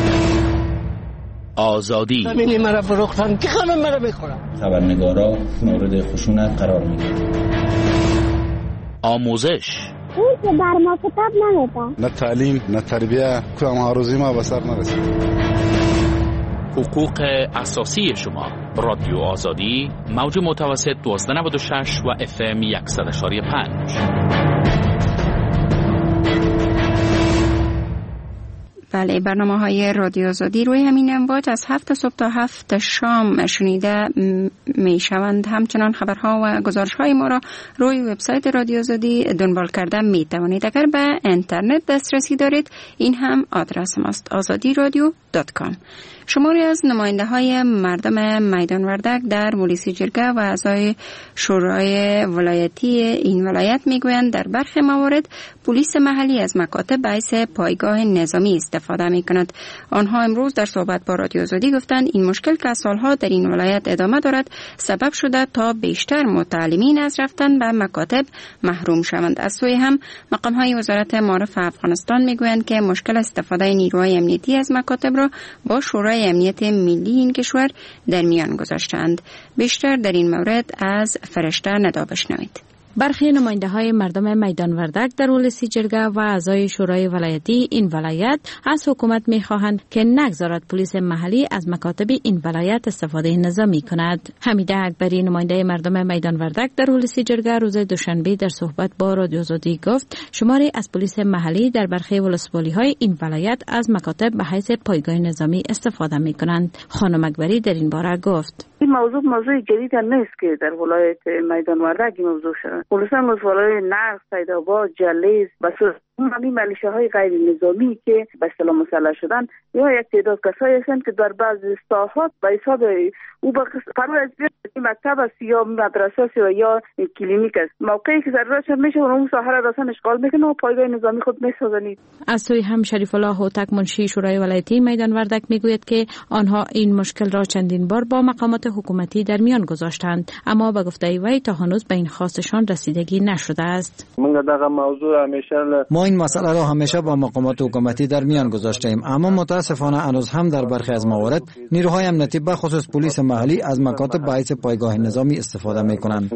آزادی زمینی مرا فروختن که خانم مرا بخورم. خبرنگارا مورد خشونت قرار میگیرند. آموزش اون که بر ما کتاب نمیده. نه تعلیم، نه تربیه، کدام آرزوی ما به سر نرسید. حقوق اساسی شما. رادیو آزادی، موج متوسط دوازده نود و شش و اف ام صد و یک و پنج. بله، برنامه های رادیو آزادی روی همین امواج از هفت صبح تا هفت شام شنیده می شوند. همچنان خبرها و گزارش های ما را روی وبسایت رادیو آزادی دنبال کرده می توانید. اگر به اینترنت دسترسی دارید این هم آدرس ماست آزادی رادیو دات کام. شماری از نماینده های مردم میدان وردک در پلیس جرگه و اعضای شورای ولایتی این ولایت میگویند در برخی موارد پلیس محلی از مکاتب باعث پایگاه نظامی استفاده می کند. آنها امروز در صحبت با رادیو آزادی گفتند این مشکل که سالها در این ولایت ادامه دارد سبب شده تا بیشتر متعلمین از رفتن به مکاتب محروم شوند. از سوی هم مقام های وزارت معارف افغانستان میگویند که مشکل استفاده نیروهای امنیتی از مکاتب را با شورای امنیت ملی این کشور در میان گذاشتند. بیشتر در این مورد از فرشته ندا بشنوید. برخی نماینده های مردم میدان وردک در ولسی جرگه و اعضای شورای ولایتی این ولایت از حکومت می خواهند که نگذارد پلیس محلی از مکاتب این ولایت استفاده نظامی کند. حمیده اکبری نماینده مردم میدان وردک در ولسی جرگه روز دوشنبه در صحبت با رادیو آزادی گفت شماری از پلیس محلی در برخی ولسوالی های این ولایت از مکاتب به حیث پایگاه نظامی استفاده می کنند. خانم اکبری در این باره گفت این موضوع موضوع جدید نیست که در ولایت میدان وردک این موضوع شد. خصوصا ولایت نرخ، سیدآباد، جلیز، بسوس همین ملیشه‌های غیر نظامی که به اصطلاح مسلح شدن یا یک تعداد کسایی هستند که در بعض اصلاحات به حساب او به فرض از مکتب است یا مدرسه است یا کلینیک است موقعی که ضرورت میشه اون ساحه را رسن اشغال میکنه و پایگاه نظامی خود میسازند. از سوی هم شریف الله هوتک منشی شورای ولایتی میدان وردک میگوید که آنها این مشکل را چندین بار با مقامات حکومتی در میان گذاشتند اما به گفته وی تا هنوز به این خواستشان رسیدگی نشده است. من دغه موضوع همیشه ما این مسئله را همیشه با مقامات حکومتی در میان گذاشتیم اما متاسفانه هنوز هم در برخی از موارد نیروهای امنیتی به خصوص پلیس محلی از مکاتب باعث پایگاه نظامی استفاده میکنند.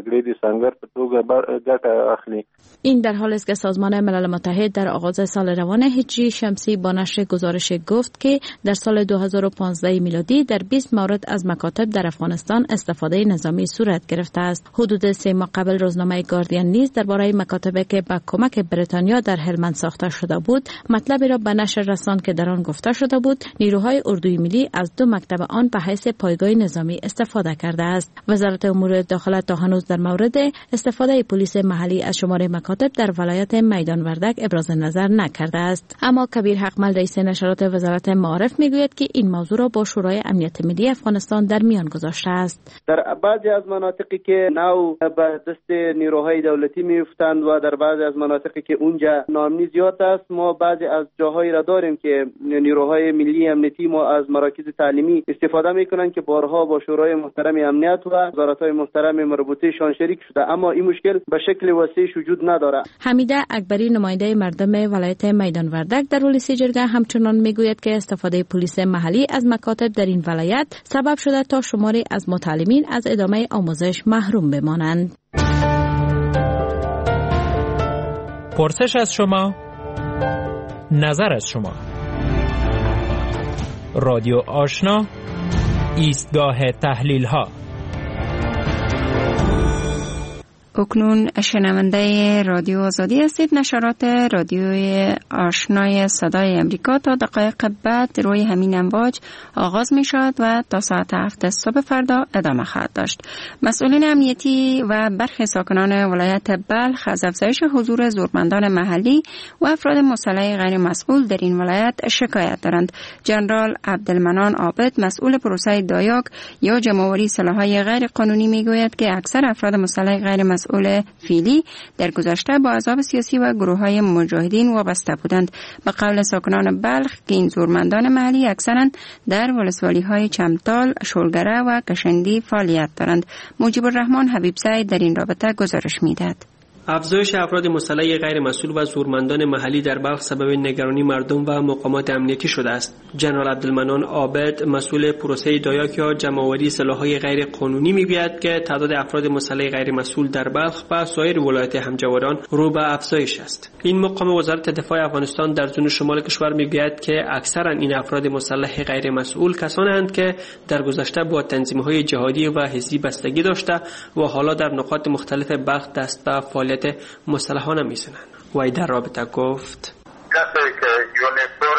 این در حالی است که سازمان ملل متحد در آغاز سال روان هجری شمسی با نشر گزارش گفت که در سال دو هزار و پانزده میلادی در بیست مورد از مکاتب در افغانستان استفاده نظامی صورت گرفته است. حدود سه ماه قبل روزنامه گاردین نیز درباره مکاتبی که با کمک بریتانیا در هلمند ساخته شده بود مطلبی را به نشر رساند که در آن گفته شده بود نیروهای اردوی ملی از دو مکتب آن به حیث پایگاه نظامی استفاده کرده است. وزارت امور داخله تا هنوز در مورد استفاده پلیس محلی از شمار مکاتب در ولایت میدان وردک ابراز نظر نکرده است. اما کبیر حقمل رئیس نشرات وزارت معارف میگوید که این موضوع را با شورای امنیت ملی افغانستان در میان گذاشته است. در بعضی از مناطقی که نو به دست نیروهای دولتی میافتند و در بعضی از مناطقی که اونجا ناامنی زیاد است ما بعضی از جاهایی را داریم که نیروهای ملی امنیتی ما از مراکز تعلیمی استفاده میکنند که بارها با شورای محترم امنیت و وزارت‌های محترم مربوطه‌شان شریک شده اما این مشکل به شکل وسیع وجود نداره. حمیده اکبری نماینده مردم ولایت میدان وردک در ولسی جرگه همچنان میگوید که استفاده پلیس محلی از مکاتب در این ولایت سبب شده تا شماری از متعلمین از ادامه آموزش محروم بمانند. پرسش از شما، نظر از شما. رادیو آشنا، ایستگاه تحلیل ها. اکنون شنونده رادیو آزادی هستید. نشرات رادیوی آشنای صدای امریکا تا دقایق بعد روی همین امواج آغاز می شد و تا ساعت هفت صبح فردا ادامه خواهد داشت. مسئولین امنیتی و برخی ساکنان ولایت بلخ از افزایش حضور زورمندان محلی و افراد مسلح غیر مسئول در این ولایت شکایت دارند. جنرال عبدالمنان عابد مسئول پروسه دایاک یا جمع‌آوری سلاح‌های غیر قانونی می گوید که اکثر افراد مسلح غیر مسئول مسئول فیلی در گذشته با احزاب سیاسی و گروه‌های مجاهدین وابسته بودند. به قول ساکنان بلخ که این زورمندان محلی اکثرا در ولسوالی‌های چمتال، شولگره و کشندی فعالیت دارند. مجیب الرحمن حبیبزی در این رابطه گزارش می‌دهد. افزایش افراد مسلح غیر مسئول و زورمندان محلی در بلخ سبب نگرانی مردم و مقامات امنیتی شده است. جنرال عبدالمنان عابد مسئول پروسه دایاک یا جمع‌آوری سلاح‌های غیر قانونی میگوید که تعداد افراد مسلح غیر مسئول در بلخ و سایر ولایات همجواران رو به افزایش است. این مقام وزارت دفاع افغانستان در زون شمال کشور میگوید که اکثرا این افراد مسلح غیر مسئول کسانند که در گذشته با تنظیم‌های جهادی و حزبی بستگی داشته و حالا در نقاط مختلف بلخ دست به فعالیت مسلحانه می‌زنند. وی در رابطه گفت کسی که یونیفرم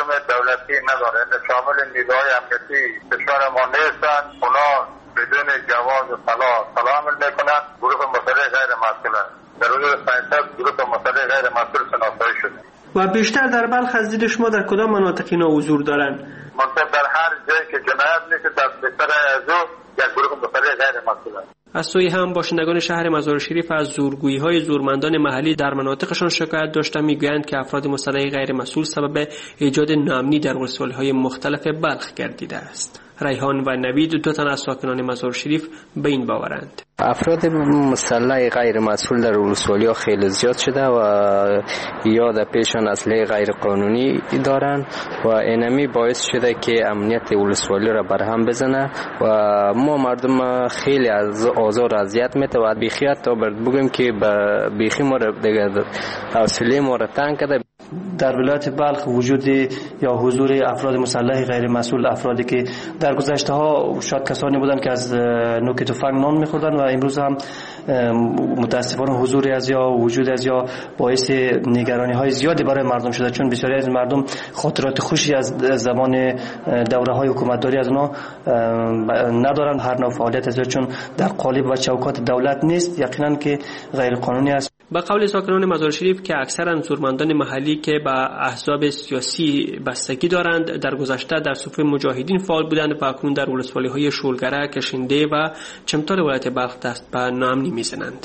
امنیتی نداره، این شامل نیروهای امنیتی کشور ما نیستند. اونا بدون جواز و صلاح صلاح عمل میکنند. گروه مسلح غیر مسئول در حدود پانصد گروه مسلح غیر مسئول شناسایی شده. و بیشتر در بلخ از دید شما در کدام مناطق اینا حضور دارن؟ منطقه در هر جایی که جنایت میشه در بستر از او یک گروه مسلح غیر مسئول. از سوی هم باشندگان شهر مزار شریف از زورگویی‌های زورمندان محلی در مناطقشان شکایت داشتند. میگویند که افراد مسلح غیر مسئول سبب ایجاد ناامنی در ولسوالی‌های مختلف بلخ گردیده است. ریحان و نوید دو تن از ساکنان مزار شریف به این باورند. افراد مسلح غیر مسئول در ولسوالی‌ها خیلی زیاد شده و یا در پیشان اسلحه غیر قانونی دارند و اینمی باعث شده که امنیت ولسوالی را برهم بزنه و ما مردم خیلی از آزار اذیت میته و بیخیات تا برد بگیم که بیخی ما را دیگه حوصله ما را تنگ کرده. در ولایت بلخ وجود یا حضور افراد مسلح غیر مسئول، افرادی که در گذشته ها شاید کسانی بودند که از نوک تفنگ نان می‌خوردند و امروز هم متاسفانه حضور از یا وجود از یا باعث نگرانی‌های زیادی برای مردم شده، چون بسیاری از مردم خاطرات خوشی از زمان دوره‌های حکومتداری از اونا ندارند. هر نوع فعالیت از چون در قالب و چوکات دولت نیست، یقینا که غیر قانونی است. با قول ساکنان مزار شریف که اکثرا زورمندان محلی که با احزاب سیاسی بستگی دارند، در گذشته در صفوف مجاهدین فعال بودند و اکنون در ولسوالی‌های شولگره، کشنده و چمتال ولایت بلخ دست به ناامنی می‌زنند.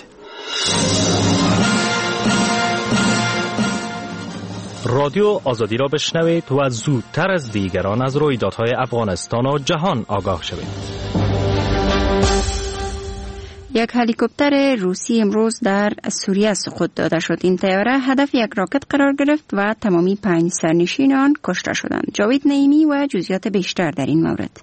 رادیو آزادی را بشنوید و زودتر از دیگران از رویدادهای افغانستان و جهان آگاه شوید. یک هلیکوپتر روسی امروز در سوریه سقوط داده شد. این طیاره هدف یک راکت قرار گرفت و تمامی پنج سرنشین آن کشته شدند. جاوید نعیمی و جزئیات بیشتر در این مورد.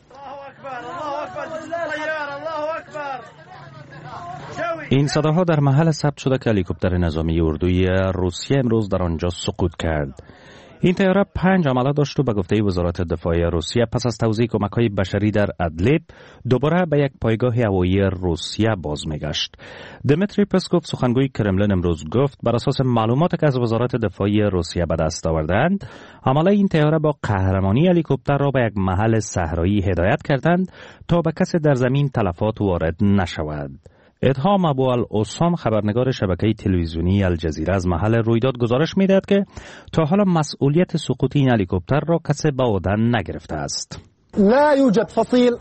این صداها در محل ثبت شده که هلیکوپتر نظامی اردوی روسیه امروز در آنجا سقوط کرد. این طیاره پنج عمله داشت و به گفته وزارت دفاع روسیه پس از توزیع کمک‌های بشری در ادلیب دوباره به یک پایگاه هوایی روسیه باز می‌گشت. دمیتری پسکوف سخنگوی کرملین امروز گفت بر اساس معلوماتی که از وزارت دفاع روسیه به دست آوردند، عمله این طیاره با قهرمانی هلیکوپتر را به یک محل صحرایی هدایت کردند تا به کسی در زمین تلفات وارد نشود. ادهام ابو الاسام خبرنگار شبکه تلویزیونی الجزیره از محل رویداد گزارش می‌دهد که تا حالا مسئولیت سقوط این هلیکوپتر را کسی به عهده نگرفته است. لا يوجد فصيل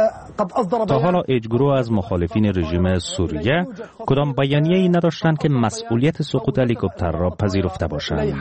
قد اصدر تا حالا هیچ گروه از مخالفین رژیم سوریه کدام بیانیه‌ای نداشتند که مسئولیت سقوط هلیکوپتر را پذیرفته باشند.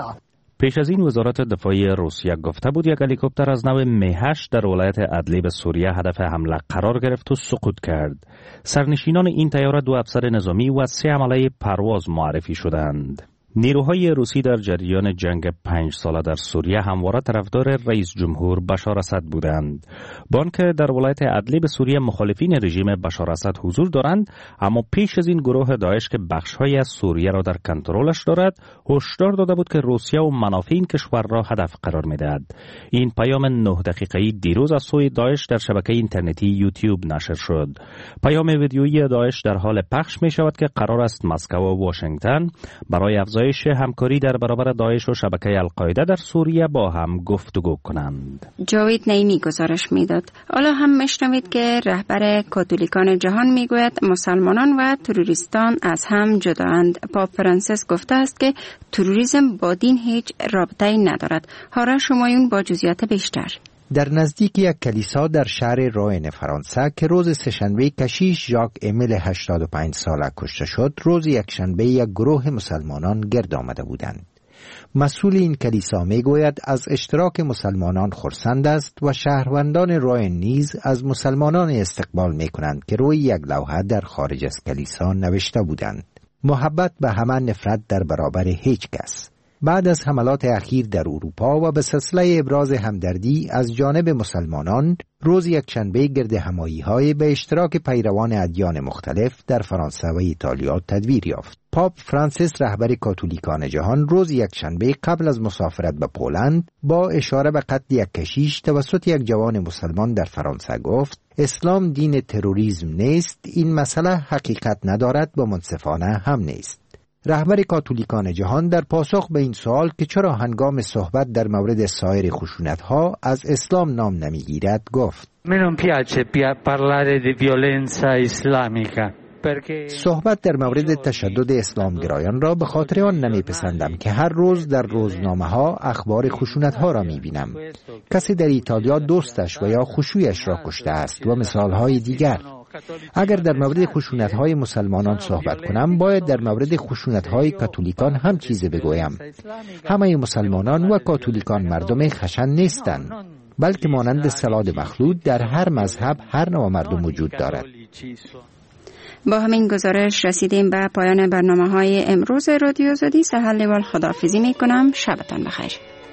پیش از این وزارت دفاع روسیه گفته بود یک هلیکوپتر از نوع می هشت در ولایت ادلیب سوریه هدف حمله قرار گرفت و سقوط کرد. سرنشینان این طیاره دو افسر نظامی و سه عمله پرواز معرفی شدند. نیروهای روسی در جریان جنگ پنج ساله در سوریه همواره طرفدار رئیس جمهور بشار اسد بودند. با آنکه در ولایت ادلیب سوریه مخالفین رژیم بشار اسد حضور دارند، اما پیش از این گروه داعش که بخش‌هایی از سوریه را در کنترلش دارد، هشدار داده بود که روسیه و منافع این کشور را هدف قرار می‌دهد. این پیام نه دقیقه‌ای دیروز از سوی داعش در شبکه اینترنتی یوتیوب نشر شد. پیام ویدیویی داعش در حال پخش می‌شود که قرار است مسکو و واشنگتن برای افزایش همکاری در برابر داعش و شبکه القاعده در سوریه با هم گفتگو کنند. جاوید نعیمی گزارش میداد. حالا هم میشنوید که رهبر کاتولیکان جهان میگوید مسلمانان و تروریستان از هم جدااند. پاپ فرانسیس گفته است که تروریسم با دین هیچ رابطه‌ای ندارد. هارا شمایون با جزئیات بیشتر. در نزدیک یک کلیسا در شهر روین فرانسه که روز سه‌شنبه کشیش ژاک امیل هشتاد و پنج ساله کشته شد، روز یکشنبه یک گروه مسلمانان گرد آمده بودند. مسئول این کلیسا میگوید از اشتراک مسلمانان خرسند است و شهروندان روین نیز از مسلمانان استقبال میکنند که روی یک لوحه در خارج از کلیسا نوشته بودند: محبت به همه، نفرت در برابر هیچ کس. بعد از حملات اخیر در اروپا و به سلسله ابراز همدردی از جانب مسلمانان، روز یکشنبه گرد همایی‌های به اشتراک پیروان ادیان مختلف در فرانسه و ایتالیا تدویر یافت. پاپ فرانسیس رهبر کاتولیکان جهان روز یکشنبه قبل از مسافرت به پولند با اشاره به قتل یک کشیش توسط یک جوان مسلمان در فرانسه گفت: اسلام دین تروریسم نیست، این مسئله حقیقت ندارد و منصفانه هم نیست. رهبر کاتولیکان جهان در پاسخ به این سوال که چرا هنگام صحبت در مورد سایر خشونت‌ها از اسلام نام نمیگیرد گفت: Me non piace parlare di violenza islamica. صحبت در مورد تشدد اسلامگرایان را به خاطر آن نمیپسندم که هر روز در روزنامه ها اخبار خشونت ها را میبینم. کسی در ایتالیا دوستش و یا خشویش را کشته است و مثال های دیگر. اگر در مورد خشونت های مسلمانان صحبت کنم باید در مورد خشونت های کاتولیکان هم چیزی بگویم. همه مسلمانان و کاتولیکان مردم خشن نیستند، بلکه مانند سلاد مخلوط در هر مذهب هر نوع مردم وجود دارد. با همین گزارش رسیدیم به پایان برنامه های امروز رادیو آزادی. سهل نوال خداحافظی می کنم. شبتان بخیر.